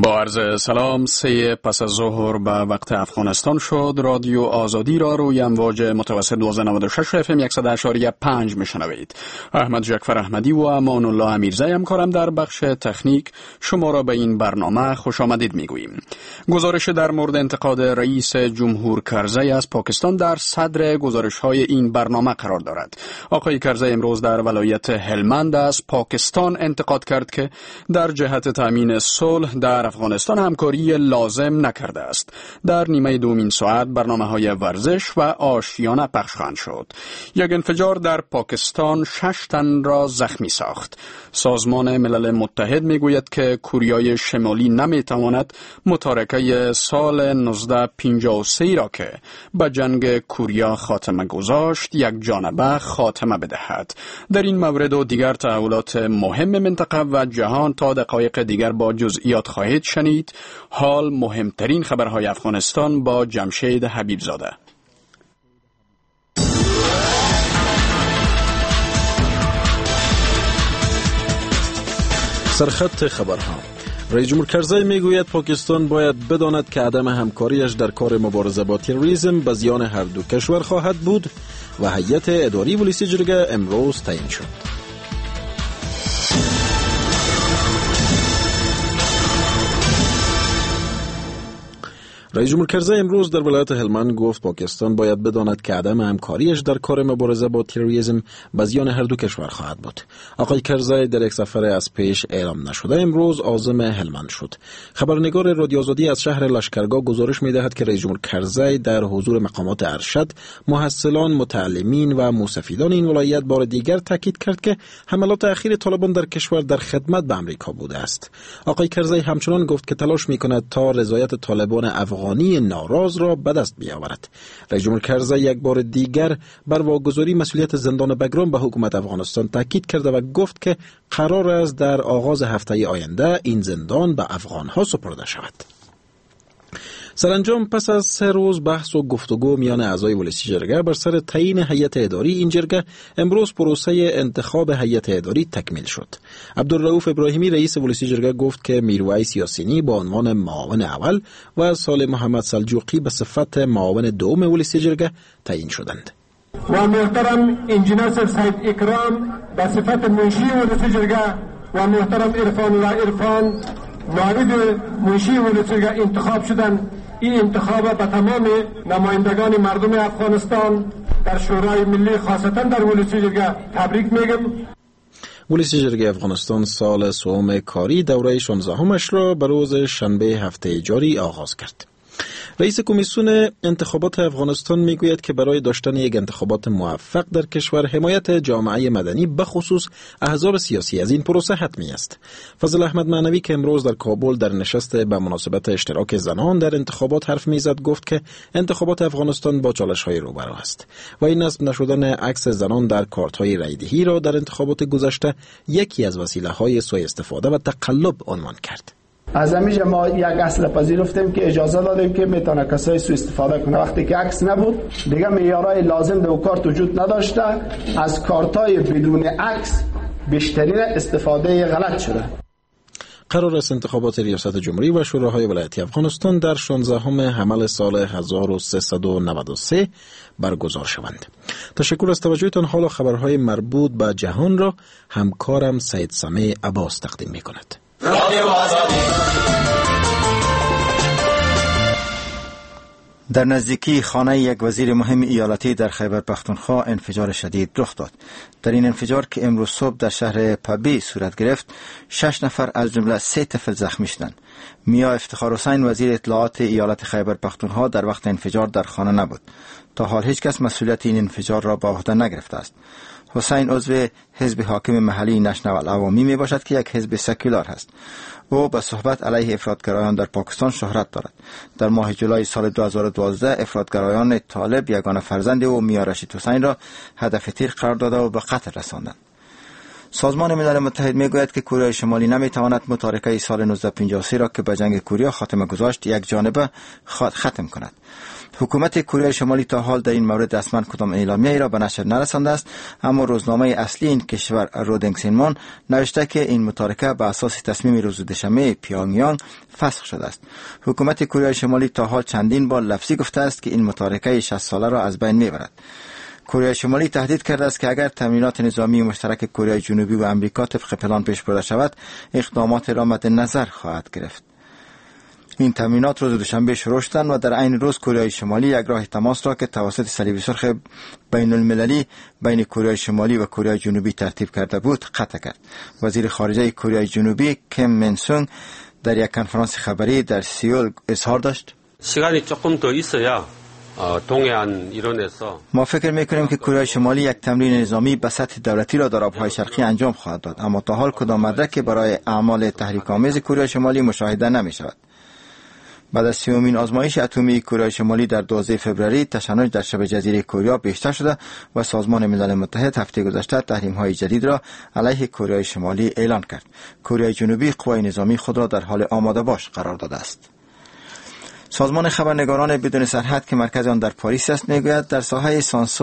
با عرض سلام، 3 پس از ظهر به وقت افغانستان شد. رادیو آزادی را روی امواج متوسط 1296 اف ام 100.5 میشنوید. احمد جعفر احمدی و امان الله امیرزی همکارم در بخش تکنیک شما را به این برنامه خوش آمدید میگوییم. گزارش در مورد انتقاد رئیس جمهور کرزی از پاکستان در صدر گزارش‌های این برنامه قرار دارد. آقای کرزی امروز در ولایت هلمند از پاکستان انتقاد کرد که در جهت تامین صلح در افغانستان همکاری لازم نکرده است. در نیمه دومین ساعت برنامه‌های ورزش و آشیانه پخش خواهند شد. یک انفجار در پاکستان 6 تن را زخمی ساخت. سازمان ملل متحد میگوید که کوریای شمالی نمیتواند متارکه سال 1953 را که به جنگ کوریا خاتمه گذاشت یک جانبه خاتمه بدهد. در این مورد و دیگر تحولات مهم منطقه و جهان تا دقایق دیگر با جزئیات خواهید شنید. حال مهمترین خبرهای افغانستان با جمشید حبیبزاده. سرخط خبرها. رئیس جمهور کرزی میگوید پاکستان باید بداند که عدم همکاریش در کار مبارزه با تروریسم به زیان هر دو کشور خواهد بود و هیئت اداری ولسی جرگه امروز تعیین شد. رئیس جمهور کرزی امروز در ولایت هلمند گفت پاکستان باید بداند که عدم همکاریش در کار مبارزه با تروریسم به زیان هر دو کشور خواهد بود. آقای کرزی در یک سفر از پیش اعلام نشده امروز عازم هلمند شد. خبرنگار رادیو آزادی از شهر لشکرگاه گزارش می‌دهد که رئیس جمهور کرزی در حضور مقامات ارشد، محصلان، متعلمین و مستفیدان این ولایت بار دیگر تاکید کرد که حملات اخیر طالبان در کشور در خدمت به آمریکا بوده است. آقای کرزی همچنان گفت که تلاش می‌کند تا رضایت طالبان افغانی ناراض را به دست بیاورد. رئیس جمهور کرزی یک بار دیگر بر واگذاری مسئولیت زندان بگرام به حکومت افغانستان تاکید کرده و گفت که قرار است در آغاز هفته آینده این زندان به افغانها سپرده شود. سرانجام پس از 3 روز بحث و گفتگو میان اعضای ولسی جرگه بر سر تعیین هیئت اداری این جرگه امروز پروسه انتخاب هیئت اداری تکمیل شد. عبدالرؤوف ابراهیمی رئیس ولسی جرگه گفت که میرویس یاسینی با عنوان معاون اول و صالح محمد سلجوقی به صفت معاون دوم ولسی جرگه تعیین شدند. و محترم انجینیر سید اکرام به صفت منشی ولسی جرگه و محترم عرفان نایب منشی ولسی جرگه انتخاب شدند. این انتخاب به تمام نمایندگان مردم افغانستان در شورای ملی خاصتا در ولسی جرگه تبریک میگم. ولسی جرگه افغانستان سال سوم کاری دوره 16 را به روز شنبه هفته جاری آغاز کرد. رئیس کمیسیون انتخابات افغانستان میگوید که برای داشتن یک انتخابات موفق در کشور حمایت جامعه مدنی به خصوص احزاب سیاسی از این پروسه حتمی است. فضل احمد معنوی که امروز در کابل در نشست به مناسبت اشتراک زنان در انتخابات حرف میزد گفت که انتخابات افغانستان با چالش‌های روبرو است و این نصب نشدن عکس زنان در کارت‌های رایدهی را در انتخابات گذشته یکی از وسیله‌های سوء استفاده و تقلب عنوان کرد. از همیشه ما یک اصل پذیرفتیم که اجازه دادیم که میتونه کسای سوء استفاده کنه. وقتی که عکس نبود دیگه معیارهای لازم در کارت وجود نداشته، از کارتای بدون عکس بیشترین استفاده غلط شده. قرار است انتخابات ریاست جمهوری و شوراهای ولایتی افغانستان در 16 حمل سال 1393 برگزار شوند. تشکر از توجهتان. حالا خبرهای مربوط به جهان را همکارم سید سمیع عباس تقدیم می‌کند. در نزدیکی خانه یک وزیر مهم ایالتی در خیبر پختونخوا انفجار شدید رخ داد. در این انفجار که امروز صبح در شهر پبی صورت گرفت 6 نفر از جمله 3 طفل زخمی شدند. میا افتخار حسین وزیر اطلاعات ایالت خیبر پختونخوا در وقت انفجار در خانه نبود. تا حال هیچ کس مسئولیت این انفجار را به عهده نگرفته است. حسین عضو حزب حاکم محلی نشنال عوامی می باشد که یک حزب سکولار است. او به صحبت علیه افراطگرایان در پاکستان شهرت دارد. در ماه جولای سال 2012 افراطگرایان طالب یگانه فرزند او میا رشید حسین را هدف تیر قرار داده و به قتل رساندند. سازمان ملل متحد میگوید که کره شمالی نمیتواند متارکه سال 1953 را که به جنگ کوریا خاتمه گذاشت یک جانبه ختم کند. حکومت کره شمالی تا حال در این مورد رسما کدام اعلامیه‌ای را به نشر نرسانده است، اما روزنامه اصلی این کشور رودینگ سینمون نوشته که این متارکه به اساس تصمیم روز دوشنبه پیونگیانگ فسخ شده است. حکومت کره شمالی تا حال چندین بار لفظی گفته است که این متارکه 60 ساله را از بین میبرد. کره شمالی تهدید کرده است که اگر تمرینات نظامی مشترک کره جنوبی و آمریکا طبق پلان پیش برده شود، اقدامات را مد نظر خواهد گرفت. این تمرینات روز دوشنبه شروع شدند و در عین روز کره شمالی یک راه تماس را که توسط صلیب سرخ بین المللی بین کره شمالی و کره جنوبی ترتیب کرده بود قطع کرد. وزیر خارجه کره جنوبی کیم من سونگ در یک کنفرانس خبری در سئول اظهار داشت: ما فکر میکنیم که کره شمالی یک تمرین نظامی به سطح دولتی را در آبهای شرقی انجام خواهد داد، اما تا حال کدام مدرکی برای اعمال تحریک‌آمیز کره شمالی مشاهده نمی شود. بعد از 30مین آزمایش اتمی کره شمالی در 12 فوریه تشنج در شبه جزیره کره بیشتر شده و سازمان ملل متحد هفته گذشته تحریم‌های جدید را علیه کره شمالی اعلان کرد. کره جنوبی قوای نظامی خود را در حال آماده باش قرار داده است. سازمان خبرنگاران بدون سرحد که مرکز آن در پاریس است میگوید در ساحه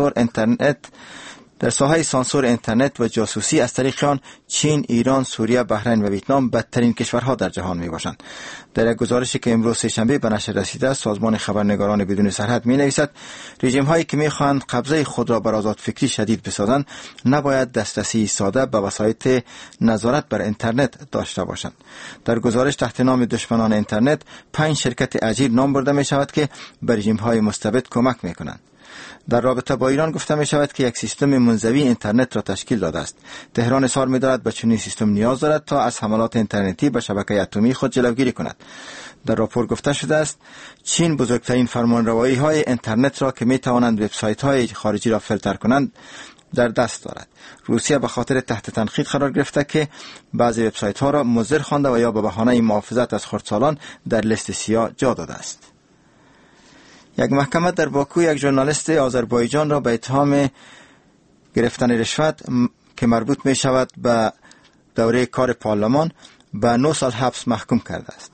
سانسور اینترنت و جاسوسی از طریق آن چین، ایران، سوریه، بحرین و ویتنام بدترین کشورها در جهان میباشند. در یک گزارشی که امروز سه‌شنبه به نشر رسیده است، سازمان خبرنگاران بدون سرحد مینویسد رژیم هایی که میخواهند قبضه خود را بر آزادفکری شدید بسازند نباید دسترسی ساده به وسایل نظارت بر اینترنت داشته باشند. در گزارش تحت نام دشمنان اینترنت 5 شرکت اجیر نام برده می شود که به رژیم های مستبد کمک میکنند. در رابطه با ایران گفته می شود که یک سیستم منزوی اینترنت را تشکیل داده است. تهران اظهار می دارد به چنین سیستم نیاز دارد تا از حملات اینترنتی به شبکه اتمی خود جلوگیری کند. در راپور گفته شده است چین بزرگترین فرمانروایی های اینترنت را که می توانند وبسایت های خارجی را فیلتر کنند در دست دارد. روسیه به خاطر تحت تنقید قرار گرفته که بعضی وبسایت ها را مضر خوانده و یا به بهانه محافظت از خردسالان در لیست سیاه جا داده است. یک محکمه در باکو یک ژورنالیست آذربایجان را به اتهام گرفتن رشوت که مربوط می شود به دوره کار پارلمان به 9 سال حبس محکوم کرده است.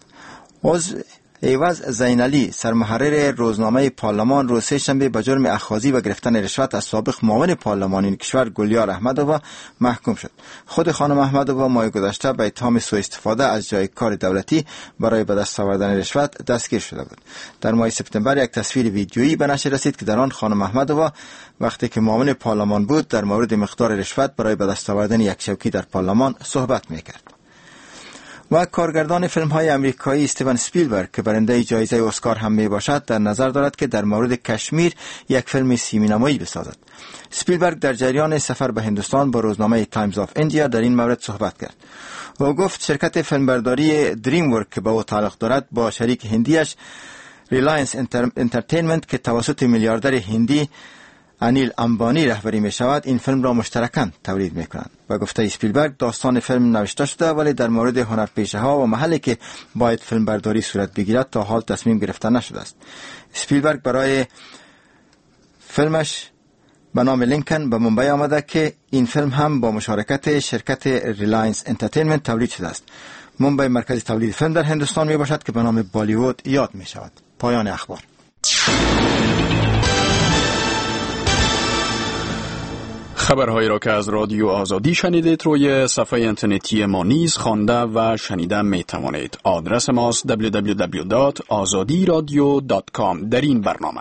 ایواز زینالی سرمحرر روزنامه پارلمان روز سه‌شنبه به جرم اخاذی و گرفتن رشوت از سابق معاون پارلمانی کشور گلیار احمدووا محکوم شد. خود خانم احمدووا ماه گذشته به اتهام سوء استفاده از جای کار دولتی برای به دست آوردن رشوت دستگیر شده بود. در ماه سپتامبر یک تصویر ویدیویی به نشر رسید که در آن خانم احمدووا وقتی که معاون پارلمان بود در مورد مقدار رشوت برای به دست آوردن یک چوکی در پارلمان صحبت می‌کرد. و کارگردان فیلم های امریکایی استیون اسپیلبرگ که برنده جایزه اسکار هم می باشد در نظر دارد که در مورد کشمیر یک فیلم سینمایی بسازد. اسپیلبرگ در جریان سفر به هندوستان با روزنامه تایمز آف ایندیا در این مورد صحبت کرد. او گفت شرکت فیلمبرداری دریم ورک که به او تعلق دارد با شریک هندیش ریلاینس انترتینمنت که توسط میلیاردر هندی انیل امبانی رهبری می شود این فیلم را مشترکاً تولید می کنند. و گفته اسپیلبرگ داستان فیلم نوشته شده ولی در مورد هنرپیشه ها و محلی که باید فیلم برداری صورت بگیرد تا حال تصمیم گرفته نشده است. اسپیلبرگ برای فیلمش به نام لینکن به ممبئی آمده که این فیلم هم با مشارکت شرکت ریلاینس انترتینمنت تولید شده است. ممبئی مرکز تولید فیلم در هندوستان می باشد که به نام بالیوود یاد می شود. پایان اخبار. خبرهایی را که از رادیو آزادی شنیدید روی صفحه اینترنتی ما نیز خوانده و شنیده می توانید. آدرس ماست www.azadiradio.com. در این برنامه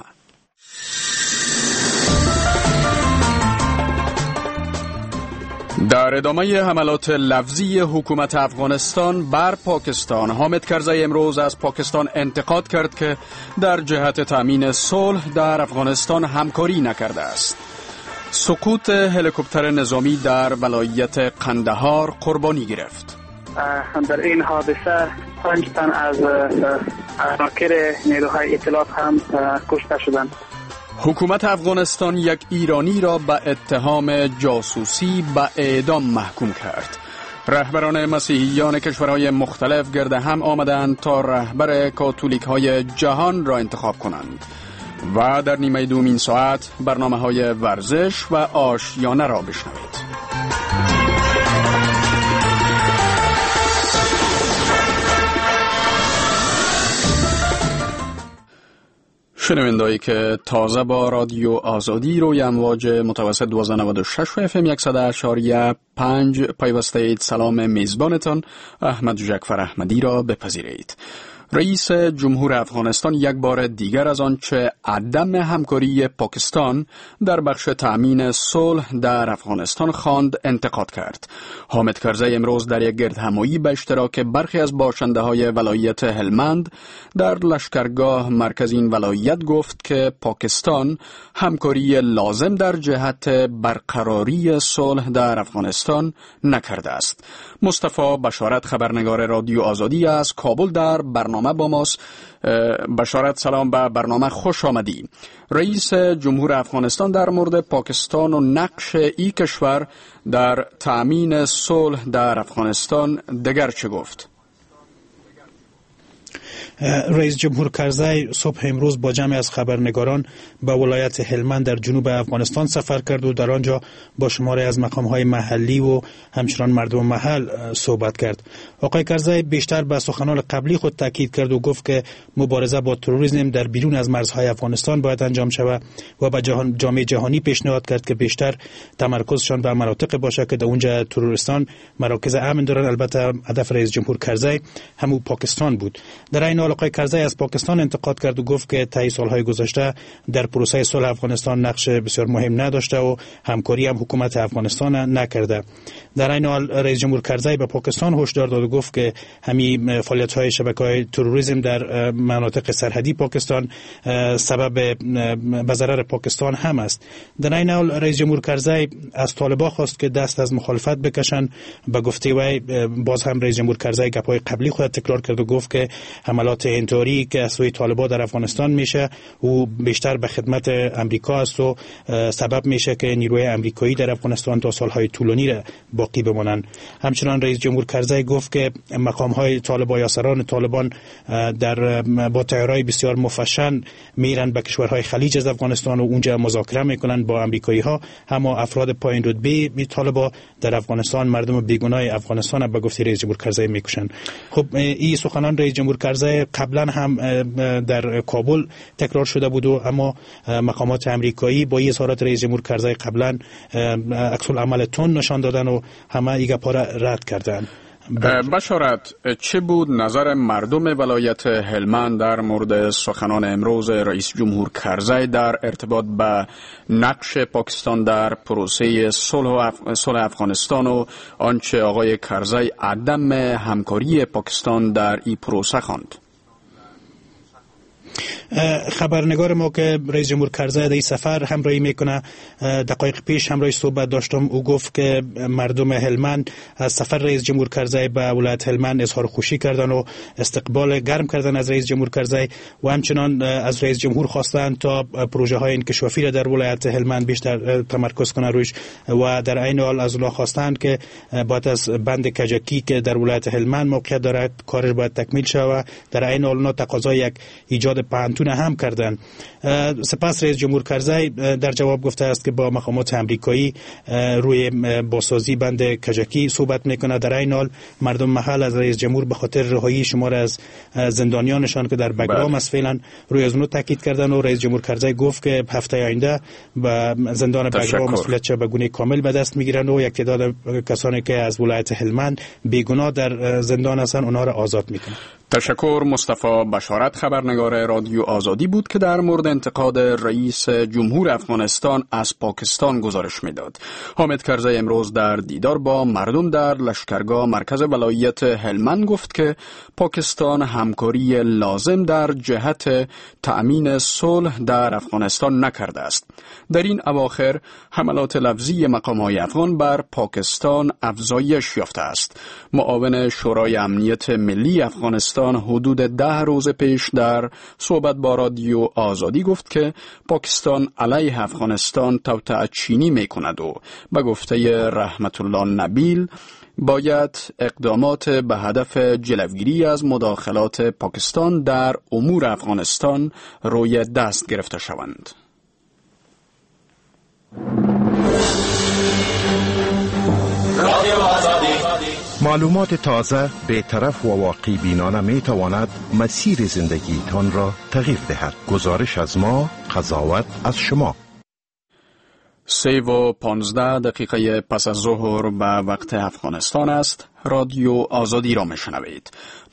در ادامه حملات لفظی حکومت افغانستان بر پاکستان، حامد کرزی امروز از پاکستان انتقاد کرد که در جهت تامین صلح در افغانستان همکاری نکرده است. سقوط هلیکوپتر نظامی در ولایت قندهار قربانی گرفت. در این حادثه 5 تن از عناصر نیروهای اطلاعات هم کشته شدند. حکومت افغانستان یک ایرانی را به اتهام جاسوسی به اعدام محکوم کرد. رهبران مسیحیان کشورهای مختلف گرد هم آمدند تا رهبر کاتولیک‌های جهان را انتخاب کنند. و در نیمه دومین ساعت برنامه‌های ورزش و آشیانه را بشنوید. شنوندهایی که تازه با رادیو آزادی روی امواج متوسط 1296 و FM 100.5 پیوسته اید، سلام میزبانتان احمد جعفر احمدی را بپذیرید. رئیس جمهور افغانستان یک بار دیگر از آنچه عدم همکاری پاکستان در بخش تأمین صلح در افغانستان خواند انتقاد کرد. حامد کرزی امروز در یک گردهمایی به اشتراک برخی از باشنده‌های ولایت هلمند در لشکرگاه مرکز این ولایت گفت که پاکستان همکاری لازم در جهت برقراری صلح در افغانستان نکرده است. مصطفی بشارت خبرنگار رادیو آزادی از کابل در برنامه با ماست. بشارت، سلام، به برنامه خوش آمدی. رئیس جمهور افغانستان در مورد پاکستان و نقش این کشور در تأمین صلح در افغانستان دیگر چه گفت؟ رئیس جمهور کرزی صبح امروز با جمعی از خبرنگاران به ولایت هلمند در جنوب افغانستان سفر کرد و در آنجا با شماری از مقام‌های محلی و همچنان مردم محل صحبت کرد. آقای کرزی بیشتر به سخنان قبلی خود تاکید کرد و گفت که مبارزه با تروریسم در بیرون از مرزهای افغانستان باید انجام شود و به جامعه جهانی پیشنهاد کرد که بیشتر تمرکزشان بر مناطق باشه که در اونجا تروریستان مراکز امن دارن. البته هدف رئیس جمهور کرزی همون پاکستان بود. در این حال آقای کرزی از پاکستان انتقاد کرد و گفت که طی سالهای گذشته در پروسه صلح افغانستان نقش بسیار مهم نداشته و همکاری هم حکومت افغانستان نکرده. در این حال رئیس جمهور کرزی به پاکستان هشدار داد و گفت که همین فعالیت‌های شبکه‌های تروریسم در مناطق سرحدی پاکستان سبب به ضرر پاکستان هم است. در این حال رئیس جمهور کرزی از طالبان خواست که دست از مخالفت بکشن. به گفته وی باز هم رئیس جمهور کرزی گپ‌های قبلی خود تکرار کرد و گفت که حملات انتحاری که از سوی طالبان در افغانستان میشه و بیشتر به خدمت امریکا است و سبب میشه که نیروی امریکایی در افغانستان تا سالهای طولانی را باقی بمانند. همچنان رئیس جمهور کرزی گفت که مقام‌های طالبان یا سران طالبان در با تیارهای بسیار مفشن میرن به کشورهای خلیج از افغانستان و اونجا مذاکره میکنن با امریکایی‌ها، اما افراد پایین رتبه طالبان در افغانستان مردم بیگناه افغانستان به گفته رئیس جمهور کرزی میکشن. خب این سخنان رئیس جمهور کرزی قبلا هم در کابل تکرار شده بود و اما مقامات امریکایی با اظهارات رئیس جمهور کرزی قبلا عکس العمل تند نشان دادن و همه این گپا را رد کردن. بشارت، چه بود نظر مردم ولایت هلمند در مورد سخنان امروز رئیس جمهور کرزی در ارتباط به نقش پاکستان در پروسه صلح افغانستان و آنچه آقای کرزی عدم همکاری پاکستان در این پروسه خواند؟ خبرنگار ما که رئیس جمهور کرزی در این سفر همراهی میکنه دقایق پیش همراهش صحبت داشتم. او گفت که مردم هلمند از سفر رئیس جمهور کرزی به ولایت هلمند اظهار خوشی کردن و استقبال گرم کردن از رئیس جمهور کرزی و همچنان از رئیس جمهور خواستن تا پروژه های انکشافی را در ولایت هلمند بیشتر تمرکز کنه روش و در عین حال از اونها خواستند که باید از بند کجکی که در ولایت هلمند موقعیت دارد کارش باید تکمیل شود. در عین حال اونها تقاضای یک ایجاد پانتون هم کردن. سپس رئیس جمهور کرزی در جواب گفته است که با مقامات امریکایی روی بازسازی بند کجکی صحبت میکنه. در این حال مردم محل از رئیس جمهور به خاطر رهایی شمار از زندانیانشان که در بگرام است فعلا روی از اونو تاکید کردن و رئیس جمهور کرزی گفت که هفته آینده به زندان بگرام مسئولیت به گونه کامل به دست میگیرن و یک تعداد کسانی که از ولایت هلمند بیگناه در زندان هستند اونها را آزاد میکنن. تشکر. مصطفی بشارت خبرنگار رادیو آزادی بود که در مورد انتقاد رئیس جمهور افغانستان از پاکستان گزارش میداد. حامد کرزی امروز در دیدار با مردم در لشکرگاه مرکز ولایت هلمند گفت که پاکستان همکاری لازم در جهت تأمین صلح در افغانستان نکرده است. در این اواخر حملات لفظی مقام‌های افغان بر پاکستان افزایش یافته است. معاون شورای امنیت ملی افغانستان حدود 10 روز پیش در صحبت با رادیو آزادی گفت که پاکستان علیه افغانستان توطئه چینی میکند و به گفته رحمت الله نبیل باید اقدامات به هدف جلوگیری از مداخلات پاکستان در امور افغانستان روی دست گرفته شوند. معلومات تازه، بی‌طرف و واقعی بینانه می تواند مسیر زندگیتان را تغییر دهد. گزارش از ما، قضاوت از شما. 3:15 پس از ظهر به وقت افغانستان است. رادیو آزادی را میشنوید.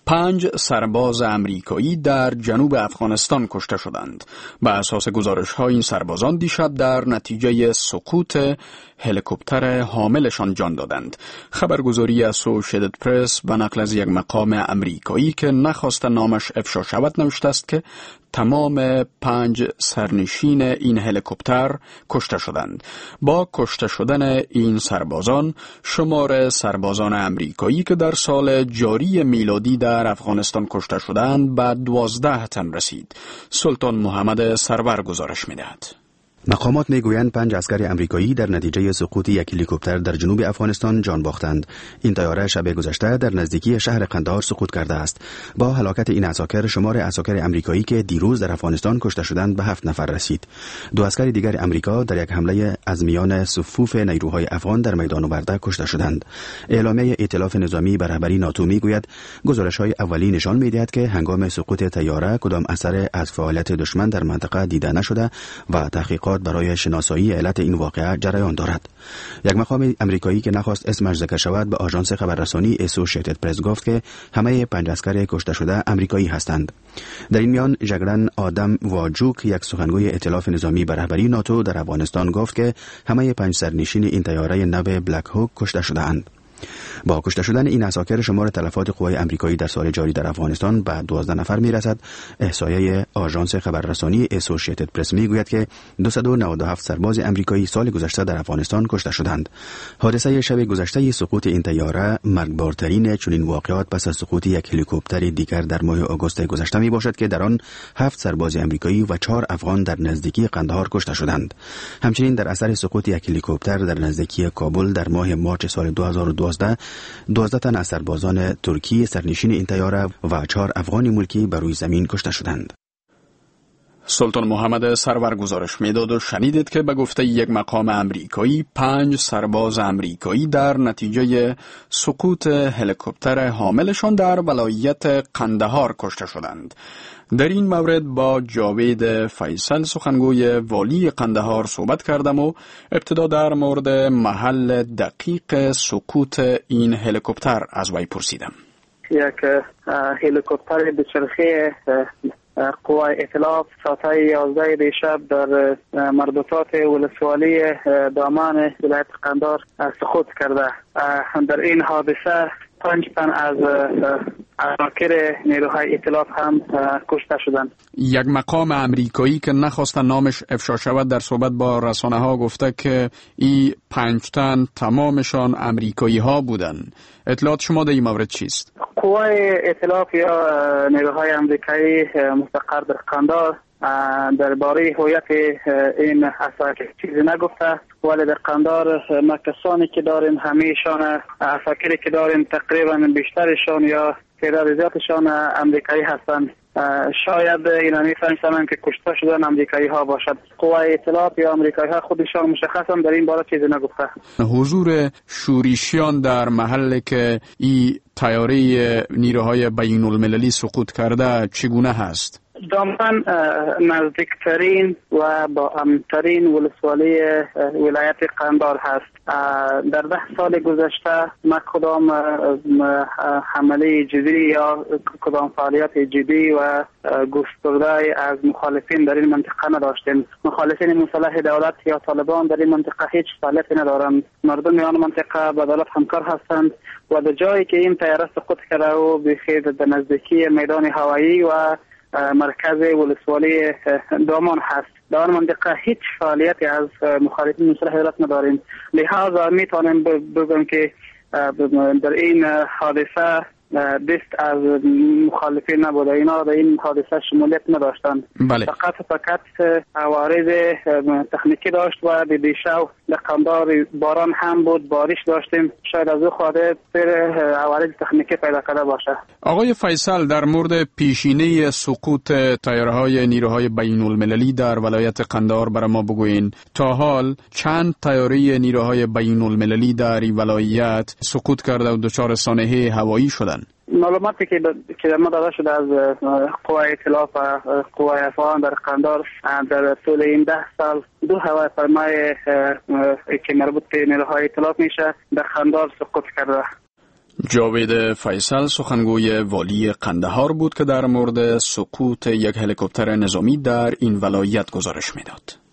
5 سرباز امریکایی در جنوب افغانستان کشته شدند. به اساس گزارش‌ها این سربازان دیشب در نتیجه سقوط هلیکوپتر حاملشان جان دادند. خبرگزاری اسوشیتد پرس به نقل از یک مقام امریکایی که نخواست نامش افشا شود نوشته است که تمام 5 سرنشین این هلیکوپتر کشته شدند. با کشته شدن این سربازان، شمار سربازان امریکایی که در سال جاری میلادی در افغانستان کشته شدند به 12 تن رسید. سلطان محمد سرور گزارش می‌دهد. مقامات میگویند 5 عسکر امریکایی در نتیجه سقوط یک هلیکوپتر در جنوب افغانستان جان باختند. این طیاره شب گذشته در نزدیکی شهر قندهار سقوط کرده است. با هلاکت این عساکر، شمار عساکر امریکایی که دیروز در افغانستان کشته شدند به 7 نفر رسید. 2 عسکر دیگر امریکا در یک حمله از میان صفوف نیروهای افغان در میدان برده کشته شدند. اعلامیه ائتلاف نظامی به رهبری ناتو میگوید گزارش‌های اولیه نشان می‌دهد که هنگام سقوط طیاره کدام اثر از فعالیت دشمن در منطقه دیده نشده و تحقیقات برای شناسایی علت این واقعه جریان دارد. یک مقام امریکایی که نخواست اسمش ذکر شود به آژانس خبررسانی اسوشیتد پرس گفت که همه 5 عسکر کشته شده امریکایی هستند. در این میان ژگرن آدم واجوک، یک سخنگوی ائتلاف نظامی به رهبری ناتو در افغانستان گفت که همه 5 سرنشین این طیاره نو بلک هوک کشته شده‌اند. با کشته شدن این عساکر، شمار تلفات قوای امریکایی در سال جاری در افغانستان به 12 نفر میرسد. احصایه آژانس خبررسانی اسوشیتد پرس میگوید که 297 سرباز امریکایی سال گذشته در افغانستان کشته شدند. حادثه شب گذشته سقوط این طیاره مرگبارترین چنین واقعات پس از سقوط یک هلیکوپتر دیگر در ماه آگوست گذشته می باشد که در آن 7 سرباز امریکایی و 4 افغان در نزدیکی قندهار کشته شدند. همچنین در اثر سقوط یک هلیکوپتر در نزدیکی کابل در ماه مارچ سال 2012 12 تن از سربازان ترکی سرنشین این طیاره و 4 افغان ملکی بر روی زمین کشته شدند. سلطان محمد سرور گزارش میداد و شنیدید که به گفته یک مقام امریکایی 5 سرباز امریکایی در نتیجه سقوط هلیکوپتر حاملشان در ولایت قندهار کشته شدند. در این مورد با جاوید فیصل، سخنگوی والی قندهار، صحبت کردم و ابتدا در مورد محل دقیق سقوط این هلیکوپتر از وی پرسیدم. یک هلیکوپتر دوچرخه قوای ائتلاف ساعت 11 دیشب در مربوطات ولسوالی دامان ولایت قندهار سقوط کرده. در این حادثه 5 تن از عساکر نیروهای ائتلاف هم کشته شدند. یک مقام امریکایی که نخواستن نامش افشا شود در صحبت با رسانه ها گفته که این 5 تن تمامشان امریکایی ها بودند. اطلاعات شما در این مورد چیست؟ قوای ائتلاف یا نیروهای امریکایی مستقر در قندهار درباره هویت این عساکر چیزی نگفته، ولی در قندهار ما کسانی که داریم همیشان عساکری که داریم تقریبا بیشترشان یا تعداد زیادشان امریکایی هستند. شاید اینا میفهمن که کشته شدن امریکایی ها باشد. قوای ائتلاف یا امریکایی ها خودشان مشخصا در این باره چیزی نگفته. حضور شورشیان در محله که این طیاره نیروهای بین المللی سقوط کرده چگونه هست؟ دامن نزدیکترین و با امن‌ترین ولسوالی ولایت قندهار هست. در 10 سال گذشته ما کدام حمله جدی یا کدام فعالیت جدی و گسترده از مخالفین در این منطقه نداشتیم. مخالفین مسلح دولت یا طالبان در این منطقه هیچ فعالیتی ندارند. مردم آن منطقه با دولت همکار هستند و در جایی که این طیاره سقوط کرده و بخیر در نزدیکی میدان هوایی و مرکز ولسوالی دامان هست. در آن منطقه هیچ فعالیتی از مخالفین مسلح دولت نداریم. لحاظا میتونم بگم که در این حادثه دست از مخالفین نبوده. اینا در این حادثه شمولیت نداشتند. بله. فقط عوارض تکنیکی داشت و دیشب در قندهار باران هم بود، بارش داشتیم، شاید از او خواهده عوارض تکنیکی پیدا کرده باشه. آقای فیصل، در مورد پیشینه سقوط تیارهای نیروهای بین المللی در ولایت قندهار برای ما بگوین. تا حال چند تیاره نیروهای بین المللی در این ولایت سقوط کرده و دچار سانحه هوایی شدن؟ معلوماتی که ما داده شده از قوای اطلاع و قوای افغان در قندهار، در طول این 10 سال 2 هواپیمای که مربوط به نیروهای اطلاع میشه در قندهار سقوط کرده. جاوید فیصل سخنگوی والی قندهار بود که در مورد سقوط یک هلیکوپتر نظامی در این ولایت گزارش میداد.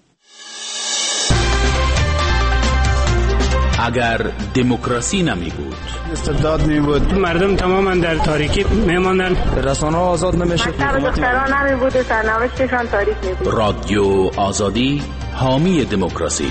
اگر دموکراسی نمی بود، استبداد می بود، مردم تماما در تاریکی می ماندن، رسانه‌ها آزاد نمیشد، دختران نمی بود و سرنوشتشان تاریک می بود. رادیو آزادی حامی دموکراسی.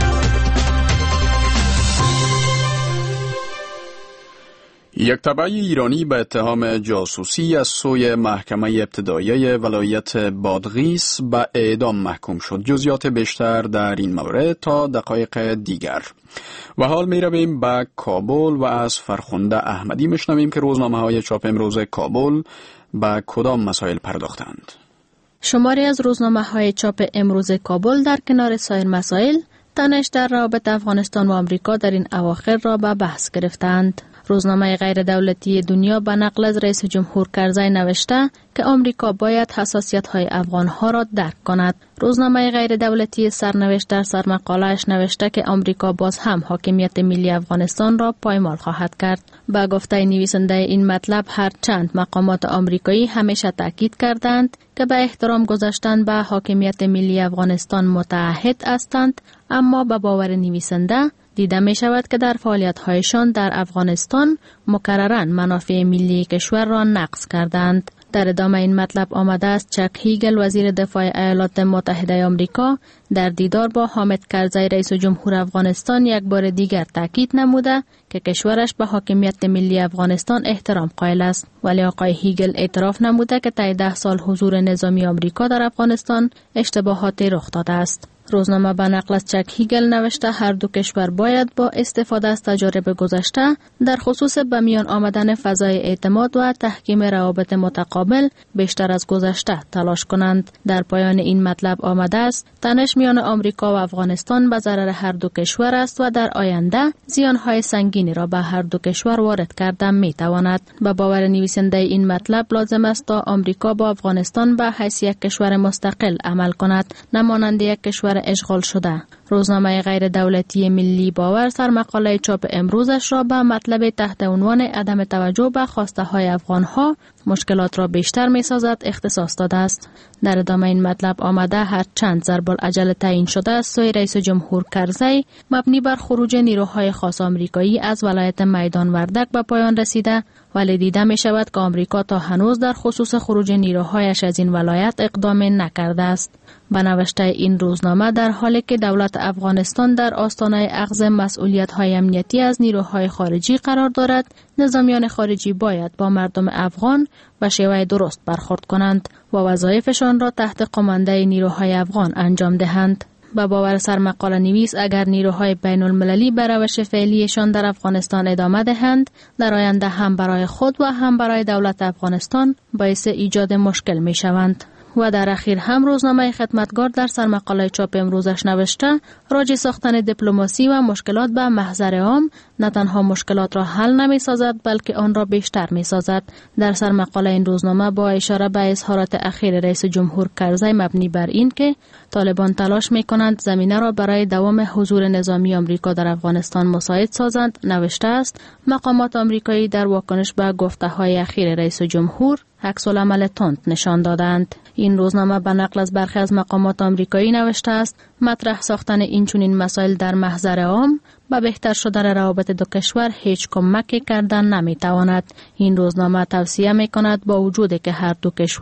یک تبع ایرانی به اتهام جاسوسی از سوی محکمه ابتدایی ولایت بادغیس به اعدام محکوم شد. جزئیات بیشتر در این مورد تا دقایق دیگر. و حال می رویم به کابل و از فرخنده احمدی میشنویم که روزنامه‌های چاپ امروز کابل به کدام مسائل پرداختند. شماری از روزنامه‌های چاپ امروز کابل در کنار سایر مسائل تنش در روابط افغانستان و آمریکا در این اواخر را به بحث گرفتند. روزنامه غیر دولتی دنیا به نقل از رئیس جمهور کرزی نوشته که آمریکا باید حساسیت‌های افغان‌ها را درک کند. روزنامه غیر دولتی سرنوشت در سرمقاله‌اش نوشته که آمریکا باز هم حاکمیت ملی افغانستان را پایمال خواهد کرد. با گفته نویسنده این مطلب، هرچند مقامات آمریکایی همیشه تاکید کردند که به احترام گذاشتن به حاکمیت ملی افغانستان متعهد هستند، اما به باور نویسنده دیده می شود که در فعالیت‌هایشان در افغانستان مکرراً منافع ملی کشور را نقض کردند. در ادامه این مطلب آمده است چک هیگل وزیر دفاع ایالات متحده آمریکا در دیدار با حامد کرزی رئیس جمهور افغانستان یک بار دیگر تاکید نموده که کشورش به حاکمیت ملی افغانستان احترام قائل است. ولی آقای هیگل اعتراف نموده که طی 10 سال حضور نظامی آمریکا در افغانستان اشتباهاتی رخ داده است. روزنامه به نقل از چک هیگل نوشته هر دو کشور باید با استفاده از تجارب گذشته در خصوص به میان آمدن فضای اعتماد و تحکیم روابط متقابل بیشتر از گذشته تلاش کنند. در پایان این مطلب آمده است تنش میان آمریکا و افغانستان به ضرر هر دو کشور است و در آینده زیانهای سنگینی را به هر دو کشور وارد کردن می تواند. به باور نویسنده این مطلب لازم است تا آمریکا با افغانستان به حیث یک کشور مستقل عمل کند، نه مانند یک کشور اشغال شده. روزنامه غیر دولتی ملی باور سرمقاله چاپ امروزش را به مطلب تحت عنوان عدم توجه به خواسته های افغانها مشکلات را بیشتر می سازد اختصاص داده است. در ادامه این مطلب آمده هر چند ضرب العجل تعیین شده است سوی رئیس جمهور کرزی مبنی بر خروج نیروهای خاص آمریکایی از ولایت میدان وردک به پایان رسیده، ولی دیده می شود که آمریکا تا هنوز در خصوص خروج نیروهایش از این ولایت اقدام نکرده است. به نوشته این روزنامه در حالی که دولت افغانستان در آستانه اخذ مسئولیت‌های امنیتی از نیروهای خارجی قرار دارد، نظامیان خارجی باید با مردم افغان به شیوه درست برخورد کنند و وظایفشان را تحت قمانده نیروهای افغان انجام دهند. با باور سرمقاله نویس اگر نیروهای بین المللی به روش فعلیشان در افغانستان ادامه دهند، در آینده هم برای خود و هم برای دولت افغانستان باعث ایجاد مشکل می شوند. و در اخیر هم روزنامه خدمتگار در سرمقاله چاپ امروزش نوشته راجع ساختن دیپلماسی و مشکلات به محضر عام نه تنها مشکلات را حل نمی سازد بلکه آن را بیشتر می سازد. در سرمقاله این روزنامه با اشاره به اظهارات اخیر رئیس جمهور کرزی مبنی بر این که طالبان تلاش می کنند زمینه را برای دوام حضور نظامی آمریکا در افغانستان مساعد سازند نوشته است مقامات آمریکایی در واکنش به گفته‌های اخیر رئیس جمهور عکس العمل تند نشان دادند. این روزنامه به نقل از برخی از مقامات آمریکایی نوشته است مطرح ساختن اینچنین مسائل در محضر عام به بهتر شدن روابط دو کشور هیچ کمکی کردن نمی تواند. این روزنامه توصیه می کند با وجودی که هر دو کشور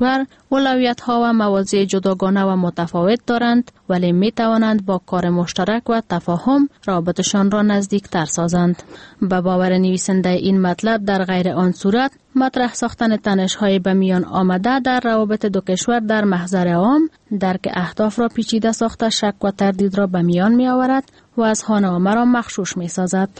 اولویت‌ها و مواضع جداگانه و متفاوت دارند، ولی می توانند با کار مشترک و تفاهم رابطشان را نزدیکتر سازند. به باور نویسنده این مطلب در غیر آن صورت مطرح ساختن تنش‌های به میان آمده در روابط دو کشور در محضر عام درک اهداف را پیچیده ساخته شک و تردید را به میان می آورد و اذهان عامه را مغشوش می سازد.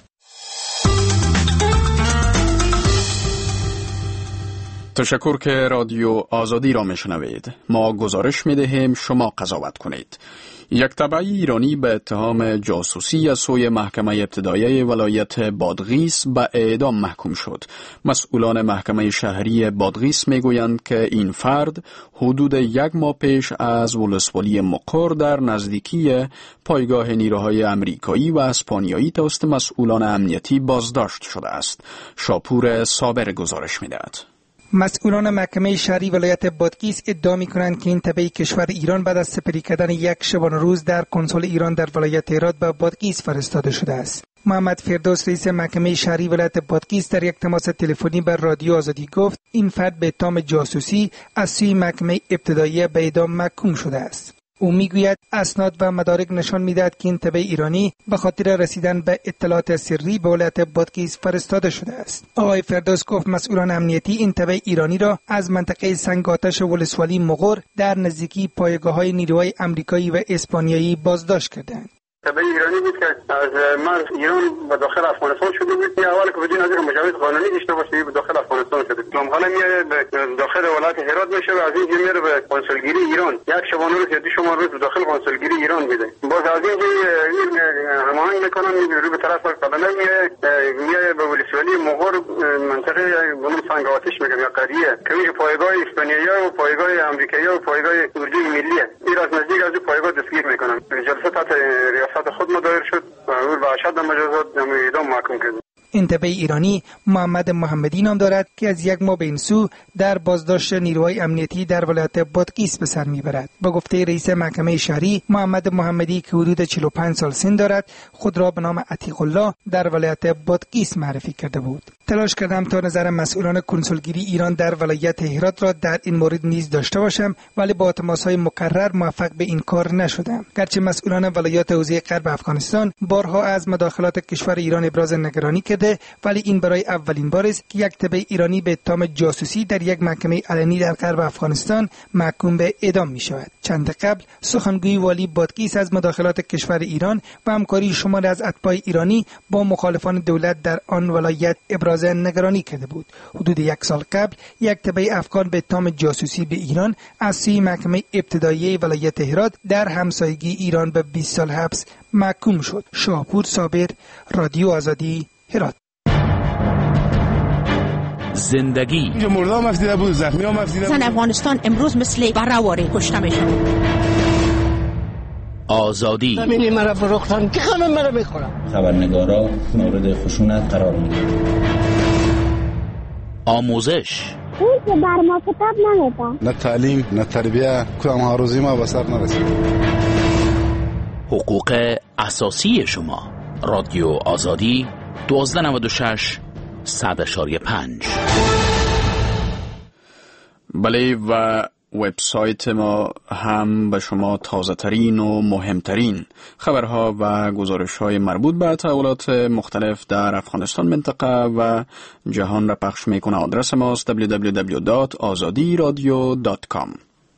تشکر که رادیو آزادی را میشنوید. ما گزارش میدهیم، شما قضاوت کنید. یک تبعی ایرانی به اتهام جاسوسی از سوی محکمه ابتدایی ولایت بادغیس به اعدام محکوم شد. مسئولان محکمه شهری بادغیس میگویند که این فرد حدود 1 ماه پیش از ولسوالی مقر در نزدیکی پایگاه نیروهای امریکایی و اسپانیایی توسط مسئولان امنیتی بازداشت شده است. شاپور صابر گزارش میدهد. مسئولان محکمه شهری ولایت بادغیس ادعا می‌کنند که این تبعی کشور ایران بعد از سپری کردن یک شبانه روز در کنسول ایران در ولایت هرات به بادغیس فرستاده شده است. محمد فردوس رئیس محکمه شهری ولایت بادغیس در یک تماس تلفنی بر رادیو آزادی گفت این فرد به اتهام جاسوسی از سوی محکمه ابتدایی به اعدام محکوم شده است. او میگوید اسناد و مدارک نشان میدهد که این تبع ایرانی به خاطر رسیدن به اطلاعات سری به ولایت بادغیس فرستاده شده است. آقای فردوس گفت مسئولان امنیتی این تبع ایرانی را از منطقه سنگ آتش ولسوالی مقر در نزدیکی پایگاه‌های نیروهای امریکایی و اسپانیایی بازداشت کردند. تبع ایرانی بود که از مرز ایران به داخل افغانستان شده بود. اول که بدون از مجوز قانونی داشته باشه به داخل افغانستان شده. حالا میاد به داخل ولایت هرات میشه و از اینجا میره به کنسولگری ایران. یک شبانه روز یا 2 شبانه روز به داخل کنسولگری ایران میده. باز از اینجا هماهنگ میکنن رو به طرف قلمه میاد به ولسوالی مقر منطقه بنوم سنگ آتش میگم یا قریه که اینجا پایگاه اسپانیایی و پایگاه امریکایی و پایگاه اردوی ملیه. این از نزدیک از پایگاه دستگیر میکنن. جلسه تحت خود مدایر شد و او به اشد مجازات اعدام محکوم کرد. این تبع ایرانی محمد محمدی نام دارد که از 1 ماه به این سو در بازداشت نیروهای امنیتی در ولایت بادغیس به سر میبرد. با گفته رئیس محکمه شهری محمد محمدی که حدود 45 سال سن دارد خود را به نام عتیق الله در ولایت بادغیس معرفی کرده بود. تلاش کردم تا نظر مسئولان کنسولگری ایران در ولایت هرات را در این مورد نیز داشته باشم، ولی با تماس‌های مکرر موفق به این کار نشدم. گرچه مسئولان ولایات حوزه غرب افغانستان بارها از مداخلات کشور ایران ابراز نگرانی کرده، ولی این برای اولین بار است که یک تبع ایرانی به اتهام جاسوسی در یک محکمه علنی در غرب افغانستان محکوم به اعدام می شود. چند قبل سخنگوی والی بادغیس از مداخلات کشور ایران و همکاری شماری از اتباع ایرانی با مخالفان دولت در آن ولایت ابراز نگرانی کرده بود. حدود 1 سال قبل یک تبع افغان به اتهام جاسوسی به ایران از سوی محکمه ابتدایی ولایت هرات در همسایگی ایران به 20 سال حبس محکوم شد. شاپور صابر، رادیو آزادی، هرات. زندگی مردم افزیده بود، زخمی هم افزیده بود. زن افغانستان امروز مثل برهواره کشته میشن. آزادی زمینی مرا فروختن که همه مرا میخورن. خبرنگارا مورد خشونت قرار میگیرن. آموزش اون که بر ما کتاب نمیدن. نه تعلیم نه تربیه کدام ها روزی ما به سر نرسید. حقوق اساسی شما. رادیو آزادی 1296 100.5. بله، و وبسایت ما هم به شما تازه ترین و مهمترین خبرها و گزارش های مربوط به تحولات مختلف در افغانستان، منطقه و جهان را پخش میکنه. آدرس ماست www.azadiradio.com.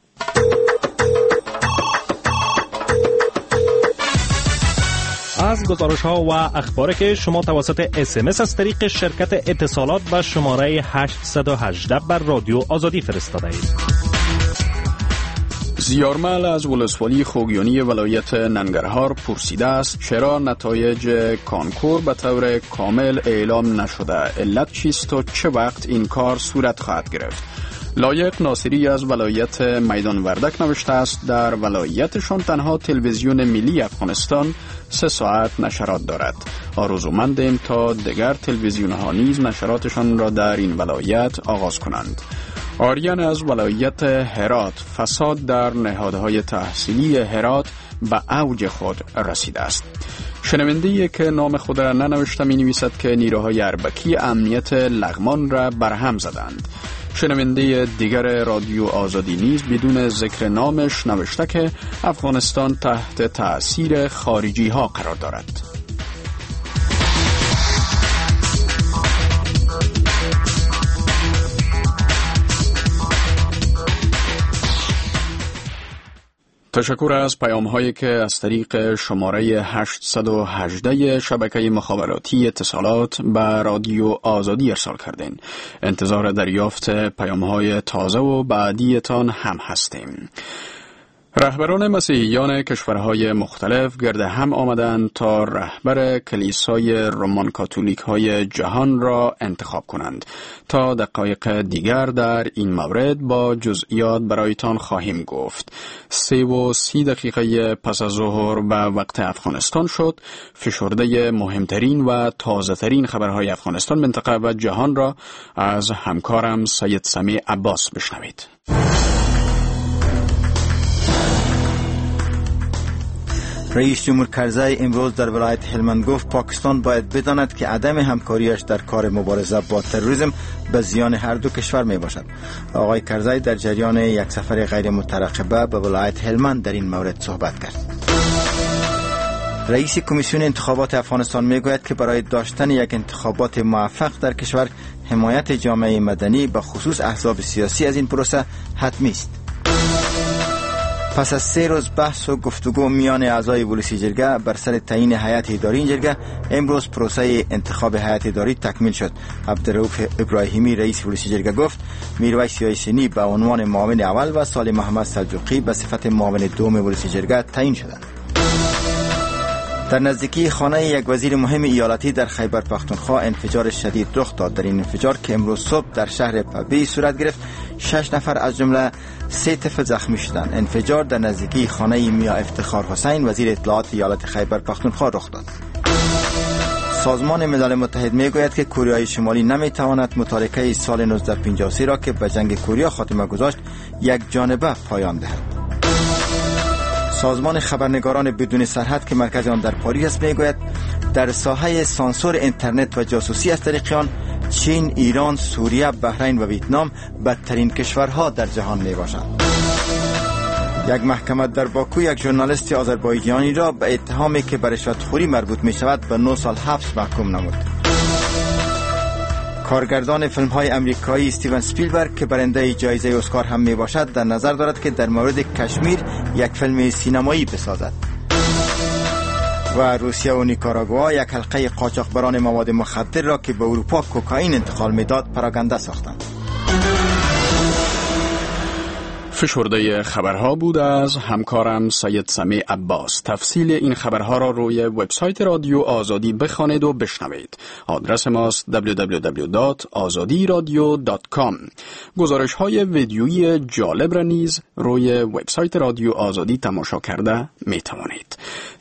از گزارش ها و اخباری که شما توسط SMS از طریق شرکت اتصالات به شماره 818 بر رادیو آزادی فرستاده اید. زیارمل از ولسوالی خوگیانی ولایت ننگرهار پرسیده است چرا نتایج کانکور به طور کامل اعلام نشده، علت چیست و چه وقت این کار صورت خواهد گرفت. لایق ناصری از ولایت میدان وردک نوشته است در ولایتشان تنها تلویزیون ملی افغانستان 3 ساعت نشرات دارد. آرزومندیم تا دیگر تلویزیون ها نیز نشراتشان را در این ولایت آغاز کنند. آریان از ولایت هرات: فساد در نهادهای تحصیلی هرات به اوج خود رسیده است. شنونده‌ای که نام خود را ننوشته می نویسد که نیروهای اربکی امنیت لغمان را برهم زدند. شنونده دیگر رادیو آزادی نیز بدون ذکر نامش نوشته که افغانستان تحت تأثیر خارجی ها قرار دارد. تشکر از پیام هایی که از طریق شماره 818 شبکه مخابراتی اتصالات به رادیو آزادی ارسال کردین. انتظار دریافت پیام های تازه و بعدیتان هم هستیم. رهبران مسیحیان کشورهای مختلف گرد هم آمدند تا رهبر کلیسای رومان کاتولیک های جهان را انتخاب کنند. تا دقایق دیگر در این مورد با جزئیات برایتان خواهیم گفت. 3:30 پس از ظهر به وقت افغانستان شد. فشرده مهمترین و تازه ترین خبرهای افغانستان، منطقه و جهان را از همکارم سید سمیع عباس بشنوید. رئیس جمهور کرزی امروز در ولایت هلمند گفت پاکستان باید بداند که عدم همکاریش در کار مبارزه با تروریسم به زیان هر دو کشور می باشد. آقای کرزی در جریان یک سفر غیر مترقبه به ولایت هلمند در این مورد صحبت کرد. رئیس کمیسیون انتخابات افغانستان می گوید که برای داشتن یک انتخابات موفق در کشور حمایت جامعه مدنی به خصوص احزاب سیاسی از این پروسه حتمی است. پس از 3 روز بحث و گفتگو میان اعضای ولسی جرگه بر سر تعیین هیئت اداری این جرگه، امروز پروسه انتخاب هیئت اداری تکمیل شد. عبدالرؤوف ابراهیمی رئیس ولسی جرگه گفت میرویس یاسینی به عنوان معاون اول و صالح محمد سلجوقی به صفت معاون دوم ولسی جرگه تعیین شدند. در نزدیکی خانه یک وزیر مهم ایالتی در خیبر پختونخوا انفجار شدید رخ داد. در این انفجار که امروز صبح در شهر پبی صورت گرفت، 6 نفر از جمله 3 طفل زخمی شدند. انفجار در نزدیکی خانه میا افتخار حسین وزیر اطلاعات ایالت خیبر پختونخوا رخ داد. سازمان ملل متحد میگوید که کره شمالی نمیتواند متارکه سال 1953 را که به جنگ کره خاتمه گذاشت یک جانبه پایان دهد. سازمان خبرنگاران بدون سرحد که مرکز آن در پاریس است میگوید در ساحه سانسور اینترنت و جاسوسی از طریق آن چین، ایران، سوریه، بحرین و ویتنام بدترین کشورها در جهان می باشند. یک محکمه در باکو یک ژورنالیست آذربایجانی را به اتهامی که به رشوتخوری مربوط می شود به 9 سال حبس محکوم نمود. کارگردان فیلم های امریکایی استیون اسپیلبرگ که برنده جایزه اسکار هم می باشد در نظر دارد که در مورد کشمیر یک فیلم سینمایی بسازد. و روسیه و نیکاراگوآ یک حلقه قاچاقبران مواد مخدر را که به اروپا کوکائین انتقال میداد پراگنده ساختند. فشرده خبرها بود از همکارم سید سمیع عباس. تفصیل این خبرها را روی وبسایت رادیو آزادی بخوانید و بشنوید. آدرس ماست www.azadiradio.com. گزارش های ویدیویی جالب را نیز روی وبسایت رادیو آزادی تماشا کرده می توانید.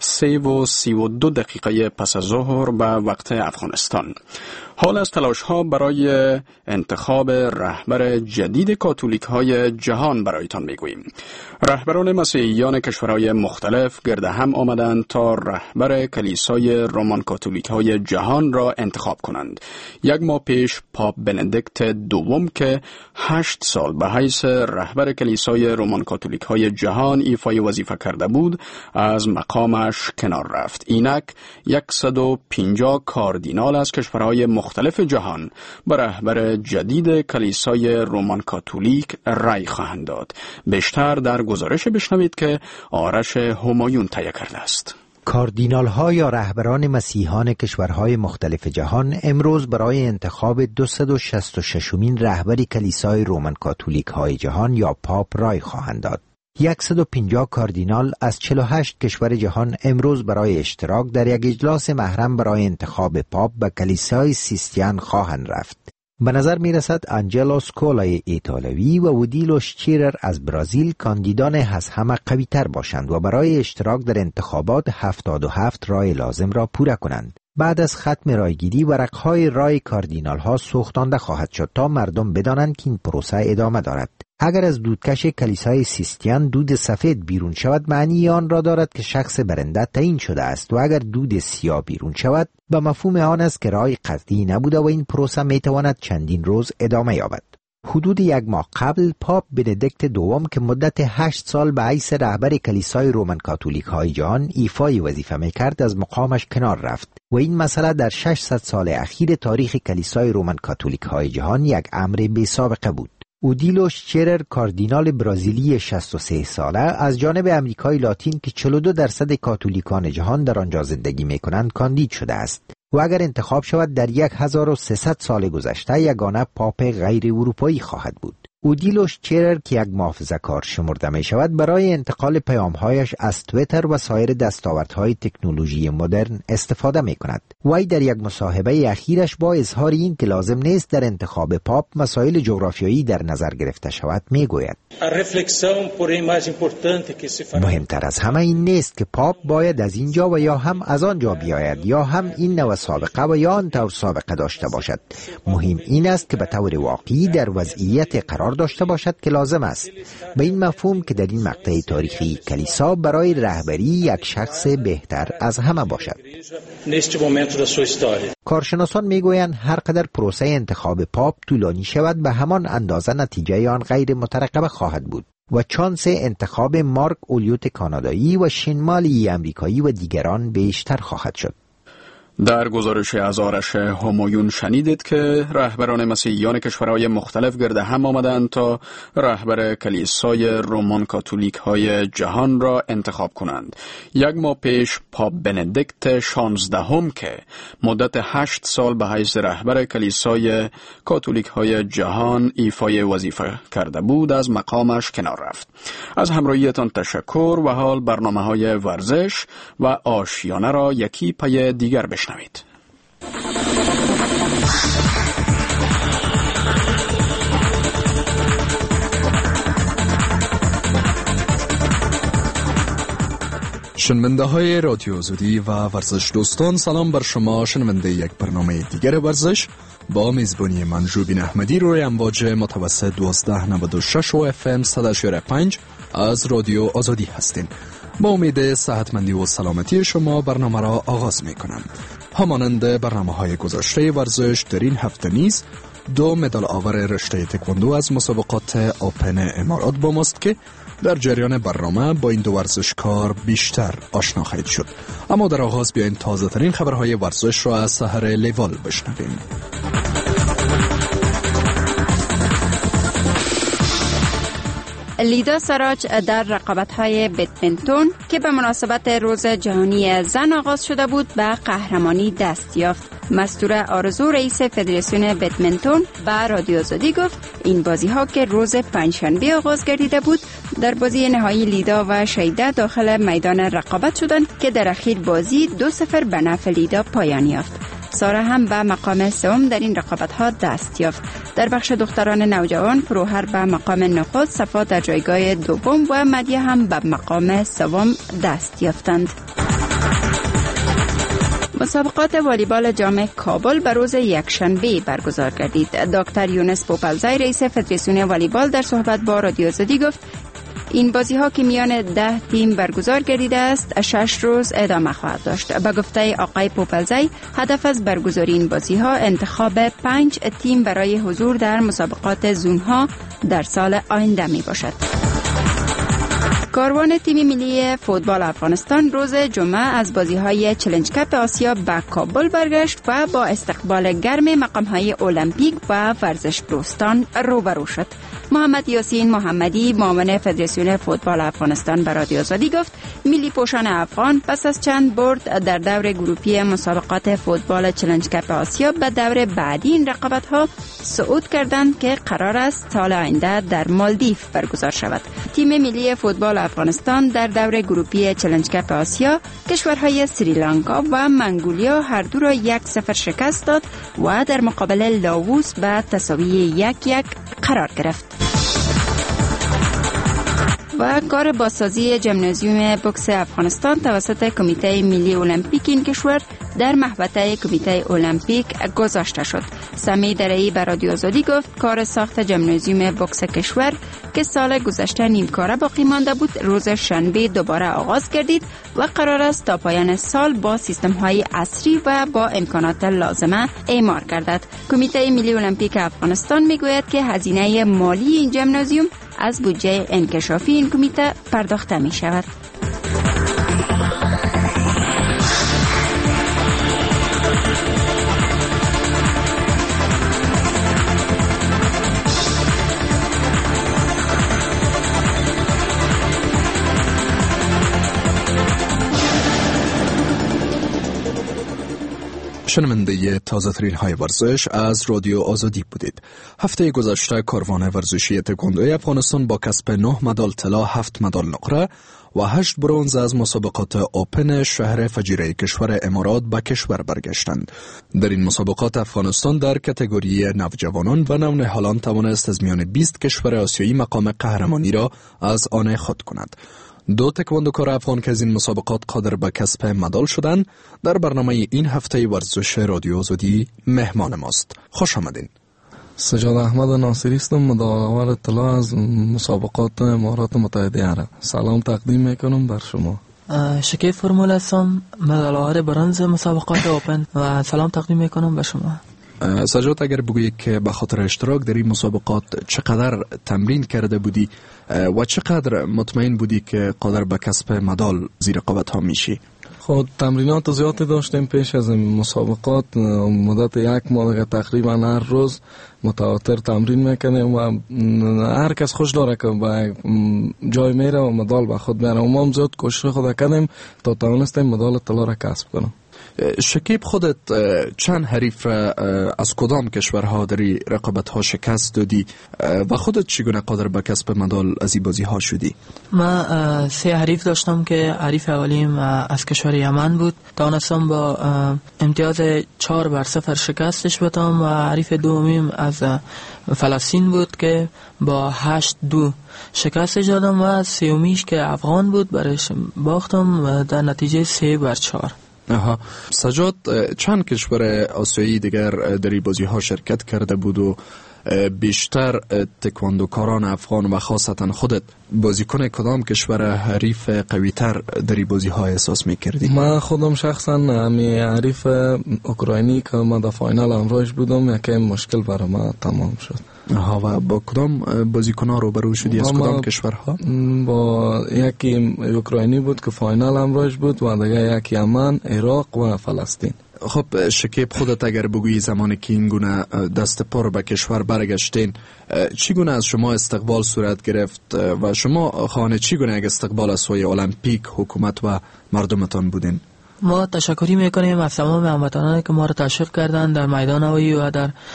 3:32 پس از ظهر به وقت افغانستان. حال از تلاش ها برای انتخاب رهبر جدید کاتولیک های جهان برایتان میگوییم. رهبران مسیحیان کشورهای مختلف گرد هم آمدند تا رهبر کلیسای رومان کاتولیک های جهان را انتخاب کنند. 1 ماه پیش پاپ بندیکت دوم که 8 سال به حیث رهبر کلیسای رومان کاتولیک های جهان ایفای وظیفه کرده بود، از مقامش کنار رفت. اینک 150 کاردینال از کشورهای مختلف جهان به رهبر جدید کلیسای رومان کاتولیک رأی خواهند داد. بیشتر در گزارش بشنوید که آرش همایون تهیه کرده است. کاردینال ها یا رهبران مسیحیان کشورهای مختلف جهان امروز برای انتخاب 266مین رهبر کلیسای رومان کاتولیک های جهان یا پاپ رأی خواهند داد. 150 کاردینال از 48 کشور جهان امروز برای اشتراک در یک اجلاس محرم برای انتخاب پاپ به کلیسای سیستیان خواهند رفت. به نظر می رسد انجلو سکولای ایتالوی و ودیلو شچیرر از برزیل کاندیدان از همه قوی تر باشند و برای اشتراک در انتخابات 77 رای لازم را پوره کنند. بعد از ختم رایگیری ورقهای رای کاردینال ها سوختانده خواهد شد تا مردم بدانند که این پروسه ادامه دارد. اگر از دودکش کلیسای سیستیان دود سفید بیرون شود، معنی آن را دارد که شخص برنده تعیین شده است و اگر دود سیاه بیرون شود به مفهوم آن است که رای قطعی نبوده و این پروسه می تواند چندین روز ادامه یابد. حدود 1 ماه قبل پاپ بندیکت دوم که مدت 8 سال به حیث رهبر کلیسای رومن کاتولیک های جهان ایفای وظیفه میکرد از مقامش کنار رفت و این مسئله در 600 سال اخیر تاریخ کلیسای رومن کاتولیک های جهان یک امر بی سابقه بود. اودیلو شچرر کاردینال برزیلی 63 ساله از جانب امریکای لاتین که 42% کاتولیکان جهان در آنجا زندگی میکنند کاندید شده است و اگر انتخاب شود در 1300 سال گذشته یگانه پاپ غیر اروپایی خواهد بود. اودیلو شچرر که یک محافظه‌کار شمرده می شود برای انتقال پیام‌هایش از تویتر و سایر دستاوردهای تکنولوژی مدرن استفاده می کند. وی در یک مصاحبه اخیرش با اظهار این که لازم نیست در انتخاب پاپ مسائل جغرافیایی در نظر گرفته شود می گوید مهمتر از همه این نیست که پاپ باید از اینجا و یا هم از آنجا بیاید یا هم این نوع سابقه و یا آن طور سابقه داشته باشد. مهم این است که به طور واقعی در وضعیت قرار داشته باشد که لازم است، به این مفهوم که در این مقطع تاریخی کلیسا برای رهبری یک شخص بهتر از همه باشد. کارشناسان میگویند هر قدر پروسه انتخاب پاپ طولانی شود به همان اندازه نتیجه آن غیر مترقبه خواهد بود و چانس انتخاب مارک اولیوت کانادایی و شین مالی امریکایی و دیگران بیشتر خواهد شد. در گزارش از آرش همایون شنیدید که رهبران مسیحیان کشورهای مختلف گرد هم آمدند تا رهبر کلیسای رومان کاتولیک های جهان را انتخاب کنند. 1 ماه پیش پاپ بندیکت 16 که مدت 8 سال به حیث رهبر کلیسای کاتولیک های جهان ایفای وظیفه کرده بود از مقامش کنار رفت. از همراهیتان تشکر و حال برنامه‌های ورزش و آشیانه را یکی پی دیگر بشنوید. شنونده های رادیو آزادی و ورزش دوستان، سلام بر شما. شنونده یک برنامه دیگر ورزش با میزبانی من ژوبین احمدی روی امواج متوسط 1296 و FM 100.5 از رادیو آزادی هستین. با امید صحتمندی و سلامتی شما برنامه را آغاز می کنم. همانند برنامه‌های گذشته ورزش در این هفته نیز 2 مدال آور رشته تکواندو از مسابقات اوپن امارات با ماست که در جریان برنامه با این 2 ورزشکار بیشتر آشنا خواهید شد. اما در آغاز بیاین تازه ترین خبرهای ورزش را از سحر لیوال بشنویم. لیدا سراج در رقابت‌های بدمنتون که به مناسبت روز جهانی زن آغاز شده بود به قهرمانی دست یافت. مستور آرزو رئیس فدراسیون بدمنتون به رادیو آزادی گفت این بازی‌ها که روز پنجشنبه آغاز گردیده بود در بازی نهایی لیدا و شیده داخل میدان رقابت شدند که در اخیر بازی 2-0 به نفع لیدا پایان یافت. سارا هم به مقام سوم در این رقابت‌ها دست یافت. در بخش دختران نوجوان فروهر به مقام نخست، صفا در جایگاه دوم و مدیه هم به مقام سوم دست یافتند. مسابقات والیبال جام کابل به روز یکشنبه برگزار گردید. دکتر یونس پوپلزای رئیس فدراسیون والیبال در صحبت با رادیو آزادی گفت این بازی ها که میان 10 تیم برگزار گردیده است 6 روز ادامه خواهد داشت. به گفته آقای پوپلزای هدف از برگزاری این بازی ها انتخاب 5 تیم برای حضور در مسابقات زون ها در سال آینده می باشد. کاروان تیم ملی فوتبال افغانستان روز جمعه از بازی‌های چالش کپ آسیا به کابل برگشت و با استقبال گرم مقام‌های المپیک و ورزش دوستان روبرو شد. محمد یاسین محمدی معاون فدراسیون فوتبال افغانستان به رادیو آزادی گفت ملی پوشان افغان پس از چند برد در دور گروپی مسابقات فوتبال چالش کپ آسیا به دور بعدی این رقابت‌ها صعود کردند که قرار است سال آینده در مالدیو برگزار شود. تیم ملی فوتبال افغانستان در دور گروپی چالش کپ آسیا کشورهای سریلانکا و منگولیا هر دو را 1-0 شکست داد و در مقابل لاووس به تساوی 1-1 قرار گرفت. و کار بازسازی ژیمنازیوم بوکس افغانستان توسط کمیته ملی المپیک این کشور در محوطه کمیته المپیک گذاشته شد. سمی درعی به رادیو آزادی گفت کار ساخت ژیمنازیوم بوکس کشور که سال گذشته نیمکاره باقی مانده بود روز شنبه دوباره آغاز گردید و قرار است تا پایان سال با سیستم های عصری و با امکانات لازمه اعمار گردد. کمیته ملی المپیک افغانستان میگوید که هزینه مالی این ژیمنازیوم از بودجه انکشافی این کمیته پرداخته می شود. شنونده تازه ترین های ورزش از رادیو آزادی بودید. هفته گذشته کاروان ورزشی تکواندوی افغانستان با کسب 9 مدال طلا، 7 مدال نقره و 8 برنز از مسابقات اوپن شهر فجیره کشور امارات به کشور برگشتند. در این مسابقات افغانستان در کاتگوری نوجوانان و نونهالان توانست از میان 20 کشور آسیایی مقام قهرمانی را از آن خود کند. 2 تکواندوکار افغان که از این مسابقات قادر به کسب مدال شدند در برنامه این هفته ورزش رادیو آزادی مهمان ماست. خوش آمدین. سجاد احمد ناصری هستم، مدال‌آور طلا از مسابقات امارات متحده عرب. سلام تقدیم میکنم بر شما. شکیب فرمول هستم، مدال‌آور برنز مسابقات اوپن و سلام تقدیم میکنم به شما. سجاد اگر بگویی که به خاطر اشتراک در این مسابقات چقدر تمرین کرده بودی و چقدر مطمئن بودی که قادر به کسب مدال زیر رقابت ها میشی؟ خود تمرینات زیادی داشتیم پیش از این مسابقات، مدت 1 ماه تقریبا هر روز متواتر تمرین میکنیم و هر کس خوش داره که به جای میره و مدال به خود میاره. ما هم زیاد کوشش خود کردیم تا توانستیم مدال طلا را کسب کنیم. شکیب خودت چند حریف را از کدام کشورها در رقابت ها شکست دادی و خودت چگونه قادر به کسب مدال از این بازی ها شدی؟ من 3 حریف داشتم که حریف اولیم از کشور یمن بود، توانستم با امتیاز 4-0 شکستش بدم و حریف دومیم از فلسطین بود که با 8-2 شکستش دادم و سومیش که افغان بود برش باختم و در نتیجه 3-4. سجاد چند کشور آسیایی دیگر در این بازی ها شرکت کرده بود و بیشتر تکواندوکاران افغان و خاصتا خودت بازیکن کدام کشور حریف قوی تر در این بازی ها احساس میکردی؟ من خودم شخصا همی حریف اوکراینی که من در فاینال امروز بودم یکی مشکل برای من تمام شد. و با کدام بازیکن‌ها روبرو شدی از کدام کشورها؟ با یکی اوکراینی بود که فاینال امروز بود و دیگه یکی یمن، عراق و فلسطین. خب شکیب خودت اگر بگویی زمانی که این گونه دست پر به کشور برگشتین چگونه از شما استقبال صورت گرفت و شما خانه چگونه یک استقبال از سوی المپیک حکومت و مردمتان بودین؟ ما تشکری میکنیم از تمام هموطنانی که ما را تشویق کردند در میدان هوایی و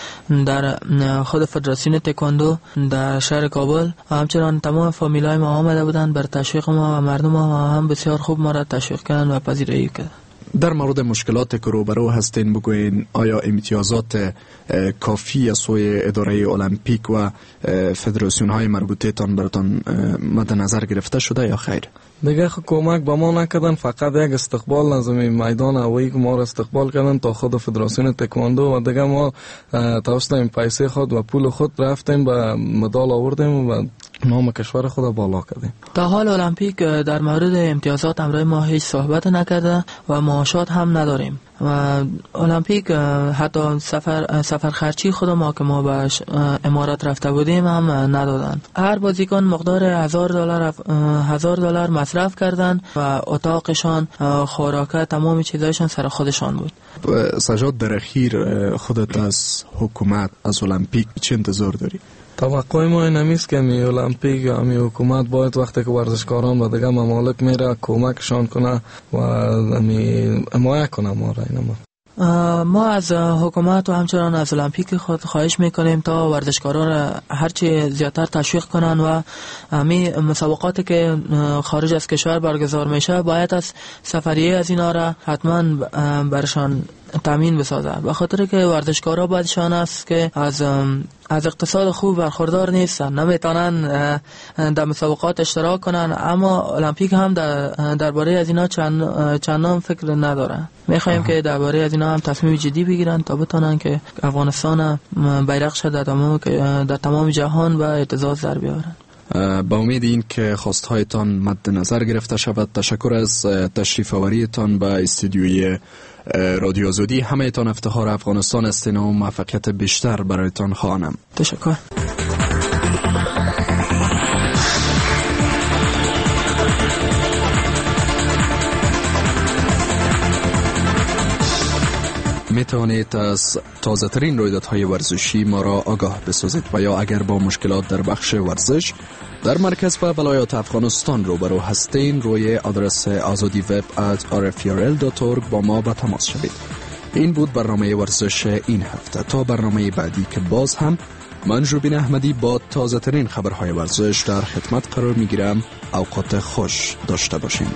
در خود فدراسیون تکواندو در شهر کابل و همچنان تمام فامیلای ما آمده بودند بر تشویق ما و مردم ما هم بسیار خوب ما را تشویق کردند و پذیرایی کردند. در مورد مشکلات که روبرو هستین بگوین آیا امتیازات کافی از سوی اداره المپیک و فدراسیون های مربوطه تان براتان مد نظر گرفته شده یا خیر؟ دیگه کمک به ما نکردن، فقط یک استقبال از میدان هوایی که ما را استقبال کردن تا خود فدراسیون تکواندو و دیگه ما توسط این پیسه خود و پول خود رفتیم به مدال آوردیم و نام کشور خود بالا کردیم. تا حال المپیک در مورد امتیازات امروز ما هیچ صحبت نکرده و معاشات هم نداریم و المپیک حتی سفر خرچی خود ما که ما به امارات رفته بودیم هم ندادن. هر بازیکن مقدار $1000 مصرف کردن و اتاقشان، خوراکه، تمام چیزایشان سر خودشان بود. سجاد در اخیر خودت از حکومت از المپیک چه انتظار داری؟ توقع ما این همیست که می المپیک یا می حکومت باید وقتی که ورزشکاران و دیگه ممالک میره کمکشان کنه و حمایت کنه ما را. ما از حکومت و همچنان از المپیک خود خواهش میکنیم تا ورزشکاران را هرچی زیادتر تشویق کنن و همین مسابقاتی که خارج از کشور برگزار میشه باید از سفریه از اینا را حتما برشان تامین بسازه، به خاطر که ورزشکارا بعدشان است که از اقتصاد خوب برخوردار نیستن، نمیتونن در مسابقات اشتراک کنن، اما المپیک هم درباره از اینا چندان فکر ندارن. میخوایم که درباره از اینا هم تصمیم جدی بگیرن تا بتونن که افغانستان بیرقش در تمام جهان و اعتزاز در بیارن. با امید این که خواستهایتان مد نظر گرفته شود، تشکر از تشریف آوریتان به استودیوی رادیو آزادی. همه تان افتخار افغانستان هستین و موفقیت بیشتر برایتان خواهم. تشکر. می توانید از تازه ترین رویدادهای ورزشی ما را آگاه بسازید و یا اگر با مشکلات در بخش ورزش در مرکز و ولایات افغانستان روبرو هستین، روی آدرس azadiveb@rfrl.org با ما به تماس شوید. این بود برنامه ورزش این هفته. تا برنامه بعدی که باز هم من ژوبین احمدی با تازه ترین خبرهای ورزش در خدمت قرار می گیرم. اوقات خوش داشته باشین.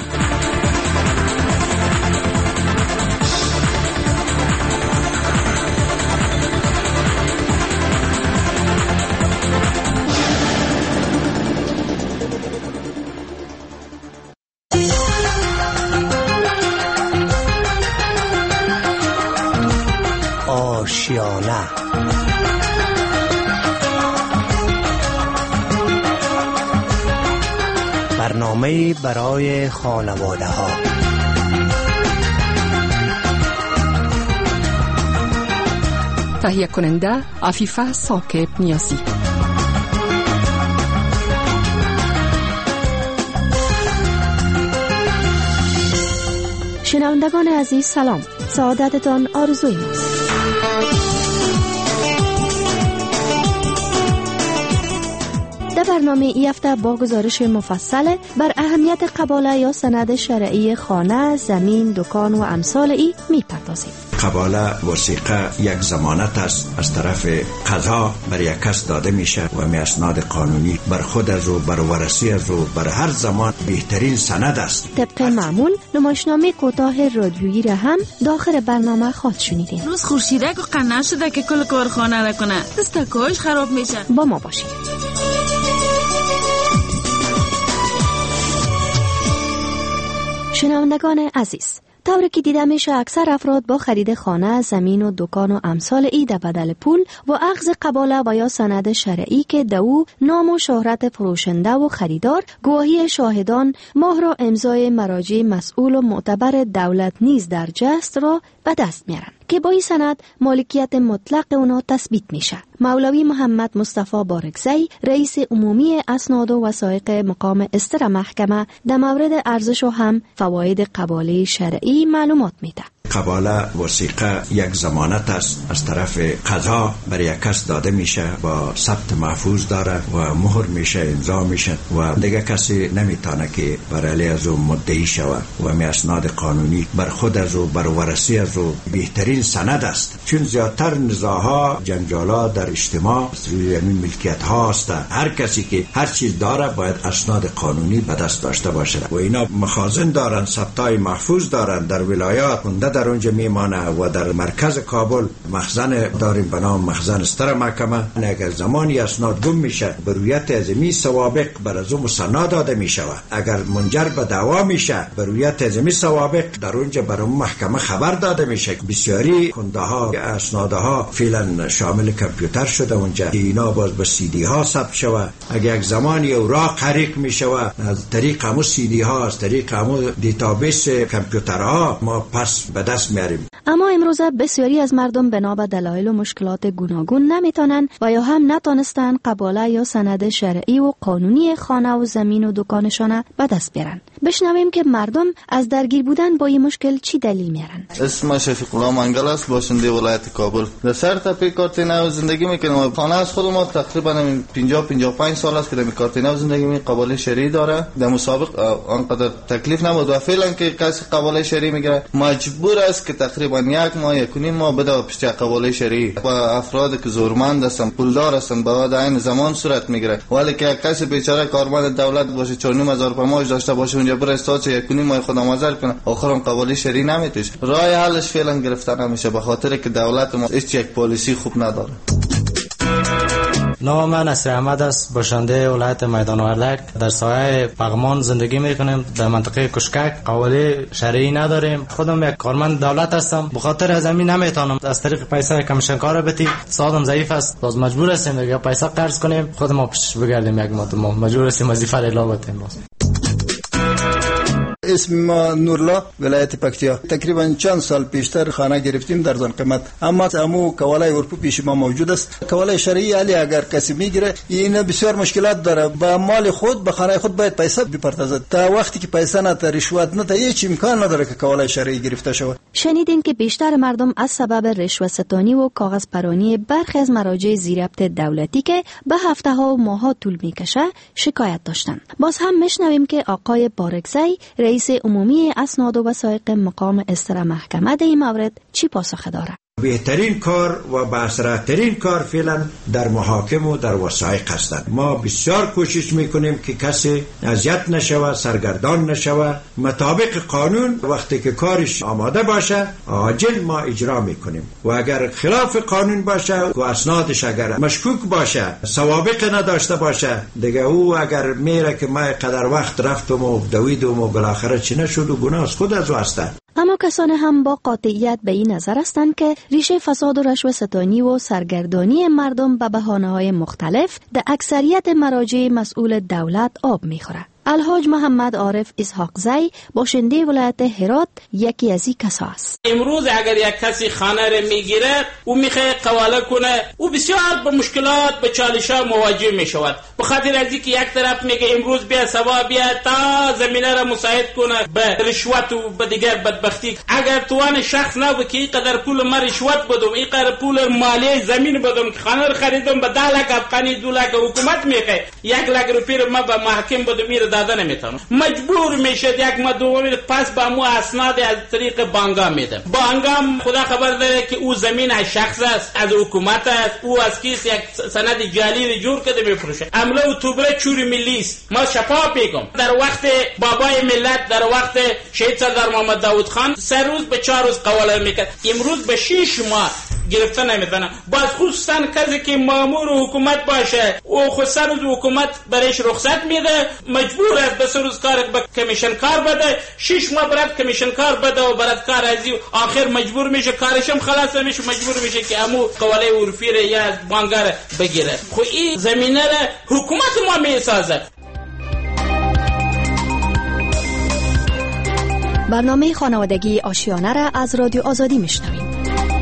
آشیانه برنامه برای خانواده ها. تهیه کننده عفیفه ثاقب نیازی. شنوندگان عزیز سلام، سعادتتان آرزوی ماست. در برنامه ای هفته با گزارش مفصل بر اهمیت قباله یا سند شرعی خانه، زمین، دکان و امثال ای می پردازیم. قباله وثیقه یک ضمانت است از طرف قضا بر یک کس داده میشه و می اسناد قانونی بر خود از و بر ورثی از و بر هر زمان بهترین سند است. طبق معمول نمایشنامه کوتاه رادیویی را هم داخل برنامه خواهد شنیدین. روز خورشیدک و قناع شده که کل کارخانه را کنه، دستکاش خراب میشه. با ما باشید. شنوندگان عزیز، طوری که دیده میشه اکثر افراد با خرید خانه، زمین و دکان و امثال ای در بدل پول و اخذ قباله و یا سند شرعی که دو نام و شهرت فروشنده و خریدار، گواهی شاهدان، مهر و امضای مراجع مسئول و معتبر دولت نیز در جست را به دست میارن که با این سند مالکیت مطلق اونا تثبیت میشه. مولوی محمد مصطفی بارکزی، رئیس عمومی اسناد و وثایق مقام استر محکمه، در مورد ارزش و هم فواید قباله شرعی معلومات میده. قباله وثیقه یک ضمانت است از طرف قضا بر یک کس داده میشه، با ثبت محفوظ داره و مهر میشه، امضا میشه و دیگه کسی نمیتونه که بر علیه از او مدعی شود و می اسناد قانونی بر خود از او بر ورثی از او بهترین سند است. چون زیادتر نزاعها، جنجالات در اجتماع روی همین ملکیت ها است. هر کسی که هر چیز داره باید اسناد قانونی به دست داشته باشه و اینا مخازن دارن، ثبتای محفوظ دارن، در ولایات مونده در اونجا میمانه و در مرکز کابل مخزن داریم به نام مخزن استر محکمه. اگر زمانی اسناد گم میشه، به رویت ازمی سوابق بر از اون مسند داده میشه. اگر منجر به دعوا میشه، به رویت ازمی سوابق در اونجا بر اون محکمه خبر داده میشه. بسیاری کنده‌ها اسنادها فعلا شامل کامپیوتر شده اونجا، اینا باز به سی دی ها ثبت شود. اگر یک زمانی اوراق حریق میشه از طریق همون سی دی ها، از طریق همون دیتابیس کامپیوترها ما پس به دست میاریم. اما امروزه بسیاری از مردم بنا به دلایل و مشکلات گوناگون نمیتونن و یا هم نتونستن قباله یا سند شرعی و قانونی خانه و زمین و دکانشان به دست بیارن. بشنویم که مردم از درگیر بودن با این مشکل چی دلیل میارن. اسم شفیق الله منگل است، باشنده ولایت کابل. در سر تپه کارت نو زندگی میکنم. خانه از خود ما تقریبا 50-55 سال است که در کارت نو زندگی می قباله شرعی داره. در مسابق آنقدر تکلیف نبود و فعلا که کسی قباله شرعی میگیره مجبور است که تقریبا یک ماه یکونیم ما بده پشت قواله شرعی و افرادی که زورمند هستن پولدار هستن بعد عین زمان صورت میگیره. ولی که کسی بیچاره کارمند دولت باشه 4,500 ماهش داشته باشه اونجا بره استاد یکونیم ماه خودم مازل کنه آخرام قواله شرعی نمیتوش. راه حلش فعلا گرفتن نمیشه به خاطر که دولت ما هیچ یک پالیسی خوب نداره. نام من نصیر احمد است، باشنده ولایت میدان وردک. در سایه پغمان زندگی میکنیم. در منطقه کشکک قواله شرعی نداریم. خودم یک کارمند دولت هستم. به خاطر از همین نمیتونم از طریق پیسه کمیشن کار بتی. سادم ضعیف است. باز مجبور هستیم دیگه پیسه قرض کنیم خودمون پیش بگردیم. یک ما مجبور هستیم وظیفه اعلام بتیم. اسم ما نورلا، ولایت پکتیا. تقریبا چند سال پیشتر خانه گرفتیم در زن قیمت، اما امو کوالای اروپا پیش ما موجود است. کوالای شرعی علی اگر کسی میگیره این بسیار مشکلات داره. با مال خود به خانه خود باید پیسه بپردازد. تا وقتی که پیسه نه تا رشوت نه تا هیچ امکان نداره که کوالای شرعی گرفته شود. شنیدین که بیشتر مردم از سبب رشوه ستانی و کاغذ پرانی برخی از مراجع زیربط دولتی که به هفته ها و ماه ها طول میکشه شکایت داشتند. باز هم میشنویم که آقای بارکزی رئیس عمومی اسناد و وثایق مقام اصدر محکمه در این مورد چی پاسخ داره؟ بهترین کار و باسراترین کار فعلا در محاکم و در وثایق هستند. ما بسیار کوشش میکنیم که کسی اذیت نشود، سرگردان نشود. مطابق قانون وقتی که کارش آماده باشه عاجل ما اجرا میکنیم و اگر خلاف قانون باشه و اسنادش اگر مشکوک باشه، سوابق نداشته باشه، دیگه او اگر میره که ما قدر وقت رفتم و دویدم و بالاخره چی نشد و گناه از خود از واسطه. اما کسانی هم با قاطعیت به این نظر هستند که ریشه فساد و رشوه ستانی و سرگردانی مردم به بهانه‌های مختلف در اکثریت مراجع مسئول دولت آب می‌خورد. الحاج محمد عارف اسحاق زی باشنده ولایت هرات یکی از این کسا است. امروز اگر یک کسی خانه را میگیره او میخواد قواله کنه او بسیار به مشکلات به چالش‌ها مواجه میشود. به خاطر از اینکه یک طرف میگه امروز بیا سبا بیا تا زمینه را مساعد کنه به رشوت و به دیگر بدبختی. اگر توان شخص نبود که اینقدر پول ما رشوت بدم، اینقدر پول مالی زمین بدم که خانه را خریدم به 10 لک افغانی 2 لک حکومت میخواد 1 لک روپیه ما به محکم بدم داده نمیتونم، مجبور میشد یک مدومی پس به مو اسناد از طریق بانگا میده. بانگا خدا خبر داره که او زمین از شخص است، از حکومت است، او از کیس یک سند جعلی جور کرده میفروشه. عمله و توبره چوری ملی است. ما شفاف میگم در وقت بابای ملت، در وقت شهید سردار محمد داود خان 3 روز به 4 روز قواله میکرد، امروز به 6 ماه گرفته نمیتونه. باز خصوصا کسی که مامور حکومت باشه او خود 3 روز حکومت برایش رخصت میده، مجبور است به 3 روز کار به کمیشن کار بده، 6 ماه برات کمیشن کار بده و برات کار ازی آخر مجبور میشه کارشم خلاص میشه، مجبور میشه که امو قواله عرفی یا بانگار بگیره. خو این زمینه را حکومت ما میسازه. برنامه خانوادگی آشیانه را از رادیو آزادی میشنوید.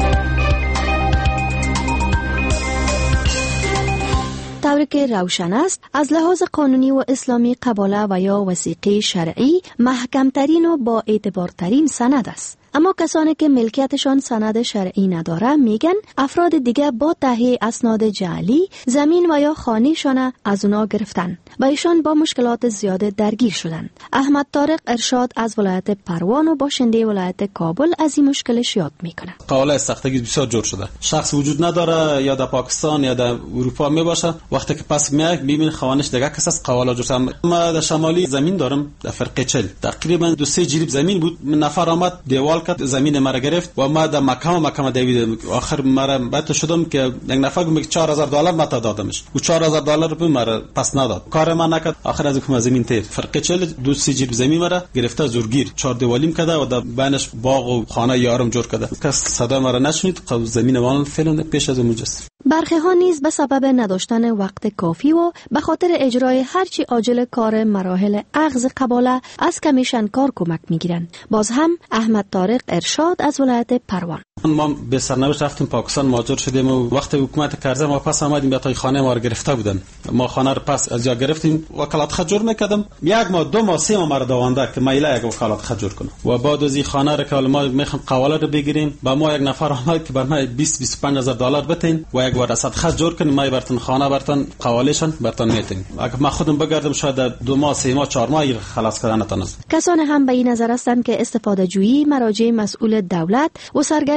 طوری که روشن است از لحاظ قانونی و اسلامی قباله و یا وثیقه شرعی محکمترین و با اعتبارترین سند است. اما کسانی که ملکیتشان سند شرعی نداره میگن افراد دیگه با تهیه اسناد جعلی زمین و یا خانه‌شان از اونا گرفتن و ایشان با مشکلات زیاده درگیر شدن. احمد طارق ارشاد از ولایت پروان و باشنده ولایت کابل از این مشکلش یاد میکنه. قواله سختگی بسیار جور شده. شخص وجود نداره یا در پاکستان یا در اروپا میباشه، وقتی که پس میاد ببین خانه‌اش دیگه کس از قواله جور شده. ما در شمالی زمین دارم در فرقه چل تقریبا 2-3 جریب زمین بود. نفر آمد دیوال کرد زمین مرا گرفت و ما در مکه دویدم. آخر مرا بعد شدم که یک نفر گفت $4,000 متا دادمش و $4,000 رو مرا پس نداد. کار من نکرد. آخر از کوم زمین تیر فرقه چل 2-3 جریب زمین مرا گرفته زورگیر 4 دیوالیم کرده و در بینش باغ و خانه یارم جور کرده. کس صدا مرا نشنید. زمین وان فعلا پیش از مجلس. برخی ها نیز به سبب نداشتن وقت کافی و به خاطر اجرای هرچی عاجل کار مراحل اخذ قباله از کمیشن کار کمک میگیرند. باز هم احمد طارق ارشاد از ولایت پروان. ما به سرنوشت رفتیم پاکستان مهاجر شدیم و وقت حکومت کرزه ما پس آمدیم به تای خانه ما رو گرفته بودن. ما خانه رو پس از جا گرفتیم وکالت خجور میکردم 1 ماه 2 ماه 3 ماه مرا دوانده که مایله یک وکالت خجور کنم و بعد از این خانه رو که ما میخوام قواله رو بگیریم با ما یک نفر آمد که بر ما $20,000-$25,000 بتین و یک ورثت خجور کنیم ما برتون خانه برتون قوالهشان برتون میتین. اگه ما خودم بگردم شاید 2 ماه 3 ماه 4 ماه خلاص کردن نتونم. کسان هم به این نظر هستند که استفاده جویی مراجع مسئول دولت و سرگردانی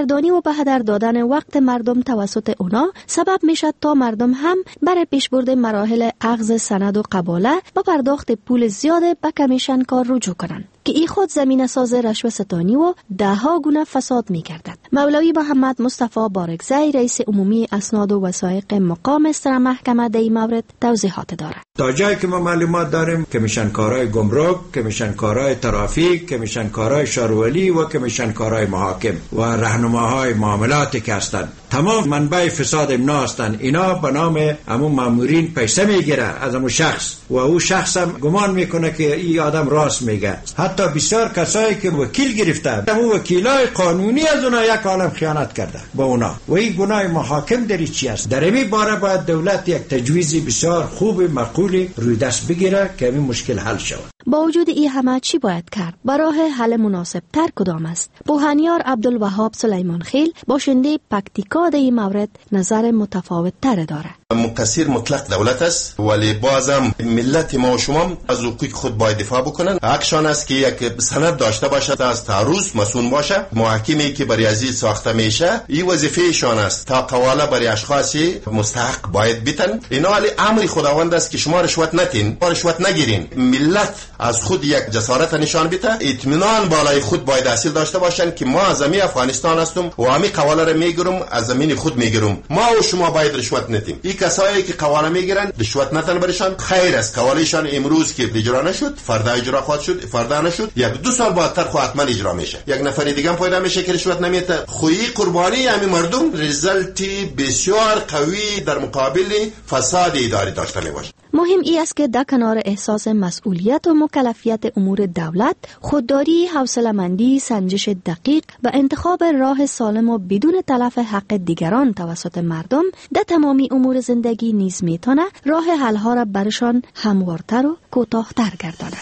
سرگردانی و به هدر دادن وقت مردم توسط اونا سبب میشد تا مردم هم برای پیشبرد مراحل اخذ سند و قباله با پرداخت پول زیاد به کمیشن کار رجوع کنند که ای خود زمینه ساز رشوه ستانی و دهها گونه فساد می‌گردد. مولوی محمد مصطفی بارکزی رئیس عمومی اسناد و وثایق مقام استر محکمه در این مورد توضیحات دارد. تا جایی که ما معلومات داریم کمیشنکارای گمرک، کمیشنکارای ترافیک، کمیشنکارای شهرولی و کمیشنکارای محاکم و راهنماهای معاملاتی که هستند تمام منبع فساد امنا هستند. اینا به نام همون مامورین پیسه میگیره از همون شخص و او شخص هم گمان میکنه که این آدم راست میگه. حتی بسیار کسایی که وکیل گرفتند همون وکیلای قانونی از اونا یک عالم خیانت کرده با اونا و این گناه محاکم داری چی است. در این باره باید دولت یک تجویزی بسیار خوب معقولی روی دست بگیره که این مشکل حل شود. با وجود این همه چی باید کرد؟ برای حل مناسب تر کدام است؟ بوهانیار عبدالوهاب سلیمان خیل باشنده پکتیکا در این مورد نظر متفاوت تر داره. مقصر مطلق دولت است ولی بازم ملت ما و شما از حقوق خود باید دفاع بکنن. حقشان است که یک سند داشته باشد از تعرض مسئول باشه. محاکمی که برای ازی ساخته میشه این وظیفه شان است تا قواله برای اشخاصی مستحق باید بیتن. اینا ولی امر خداوند است که شما رشوت نتین، رشوت نگیرین. ملت از خود یک جسارت نشان بیته، اطمینان بالای خود باید حاصل داشته باشن که ما از زمین افغانستان هستم و همین قواله را میگیرم از زمین خود میگیرم. ما و شما باید رشوت نتیم. این کسایی که قواله میگیرن رشوت نتن برشان خیر است. قوالیشان امروز که اجرا نشد فردا اجرا خواهد شد، فردا نشد یک دو سال بعدتر خو حتما اجرا میشه. یک نفر دیگه هم پیدا میشه که رشوت نمیته. خویی قربانی همین مردم رزالتی بسیار قوی در مقابل فساد اداری داشته میباشه. مهم ای است که در کنار احساس مسئولیت و مکلفیت امور دولت، خودداری، حوصله‌مندی، سنجش دقیق و انتخاب راه سالم و بدون تلف حق دیگران توسط مردم در تمامی امور زندگی نیز میتونه راه حل‌ها را برشان هموارتر و کوتاه‌تر گرداند.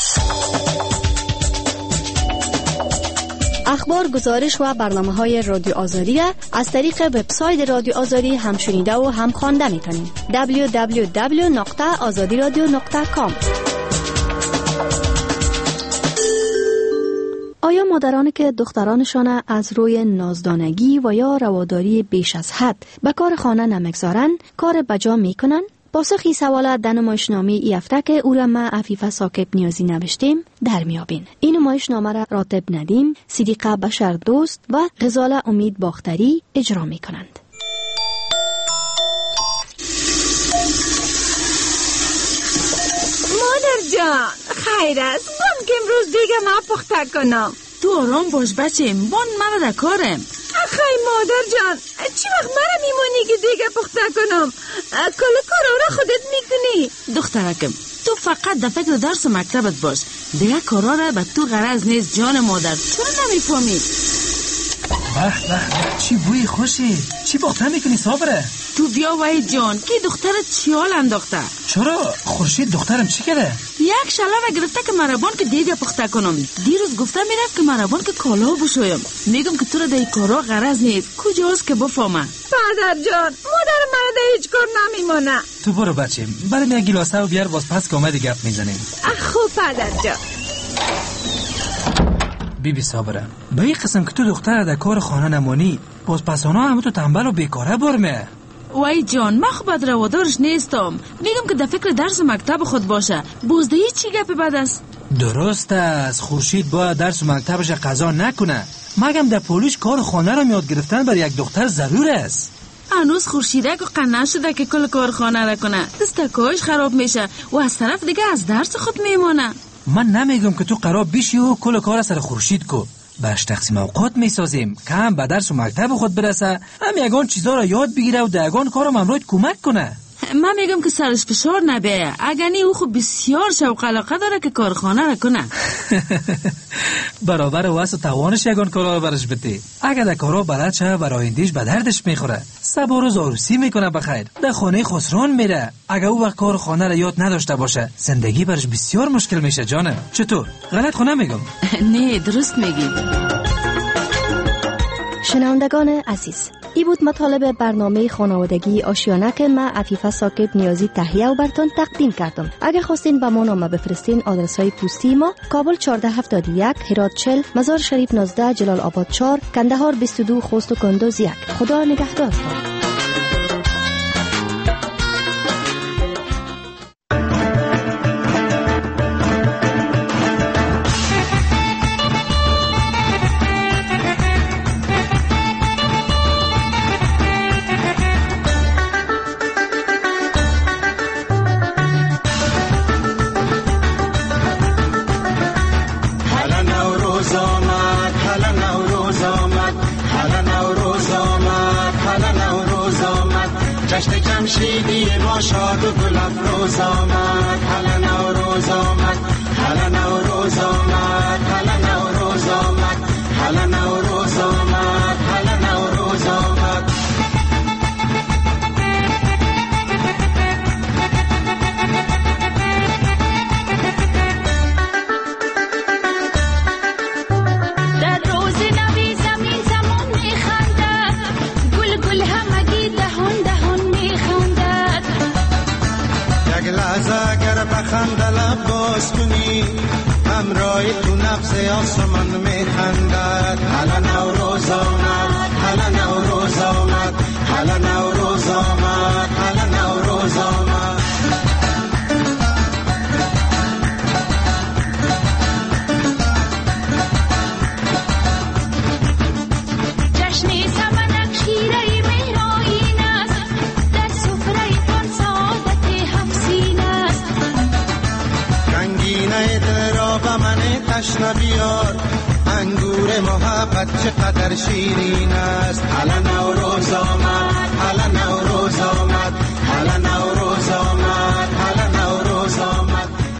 اخبار، گزارش و برنامه‌های رادیو آزادی را از طریق وبسایت رادیو آزادی هم شنیده و هم خوانده می‌تونید. www.azadiradio.com. آیا مادرانی که دخترانشان از روی نازدانگی و یا رواداری بیش از حد به کار خانه نمیگذارن کار بجا میکنن؟ پاسخی سوال در نمایشنامه ای هفته که او را ما عفیفه ثاقب نیازی نوشتیم در میابین. این نمایشنامه را راتب ندیم، صدیقه بشر دوست و غزاله امید باختری اجرا می کنند. مادر جان خیر است، بان که امروز دیگه ما پخته کنم. تو آرام باش بچیم، بان من در کارم. خیلی مادر جان چی وقت مرا میمونی که دیگه پخته کنم؟ کل کارا را خودت میکنی. دخترکم تو فقط در فکر درس و مکتبت باش، دیگه کارا را به تو غرض نیست جان مادر. چرا نمیفهمی؟ چی بوی خوشی، چی پخته میکنی صابره؟ تو بیا وحید جان که دخترت چیال انداخته. چرا؟ خورشید دخترم چی کرده؟ یک شلوه گرفته که مربان که دیگه پخته کنم. دیروز گفته میرفت که مربان که کالا بشویم. میگم که تو را در کارا غرض نیست، کجاست که بفهمه؟ پدر جان مادر من در هیچ کار نمیمونه. تو برو بچیم، بریم یک گلاسه و بیار باز پس که آمدی گپ میزنیم. خوب پدر جان. بیبی صابره، به این قسم که تو دختر در کار خانه نمانی باز پسانا همه تو تنبل و بیکاره برمه. وای جان من خود روادارش نیستم، میگم که در فکر درس مکتب خود باشه. بازده چی گپ بد است؟ درست است، خورشید باید درس مکتبش قضا نکنه. مگم در پولیش کار خانه رو یاد گرفتن برای یک دختر ضرور است. هنوز خورشیدک و قناع شده که کل کار خانه را کنه، دستکاش خراب میشه و از طرف دیگه از درس خود میمونه. من نمیگم که تو قرار بیشی و کل کار سر خورشید کو، برش تقسیم اوقات میسازیم که هم به درس و مکتب خود برسه، هم یگان چیزا را یاد بگیره و دیگان کارم امروز کمک کنه. من میگم که سرش فشار نبیه، اگرنی او خود بسیار شوق علاقه داره که کارخانه را کنه. برابر واسه و توانش یگان کارا رو برش بده. اگر در کارا بلد شه برای آیندهش به دردش میخوره. صبر و زاروسی میکنه بخیر، در خانه خسران میره. اگر او وقت کارخانه را یاد نداشته باشه زندگی برش بسیار مشکل میشه جانم. چطور؟ غلط خونه میگم؟ نه درست میگی. شنوندگان عزیز، ای بود مطالب برنامه خانوادگی آشیانه که من عفیفه ساکب نیازی تهیه و براتون تقدیم کردم. اگر خواستین با ما نامه بفرستین، آدرس های پستی ما: کابل 1471، هرات 40، مزار شریف 19، جلال آباد 4، کندهار 22، خوست و کندوز 1. خدا نگهدارتان. جشن جمشیدی ما شاد و گل افروز آمد، هلا نوروز آمد، هلا نوروز آمد، هلا نوروز آمد، هلا نوروز آمد، هلا نوروز آمد. در روز نوی زمین زمان میخندد، گل گل همگی دهان دهان میخندد. یک لحظه اگر بخند لب باز کنی، همراه تو نفس آسمان میخندد. هلا نوروز آمد، هلا نوروز آمد، هلا نوروز آمد، هلا نوروز آمد. جشن سمنک شیره مهرائین است، در سفره تان سعادت حفظین است. رنگینه دل را به من تشنه بیار، انگور محبت چقدر شیرین است. هلا نوروز آمد، هلا نوروز آمد.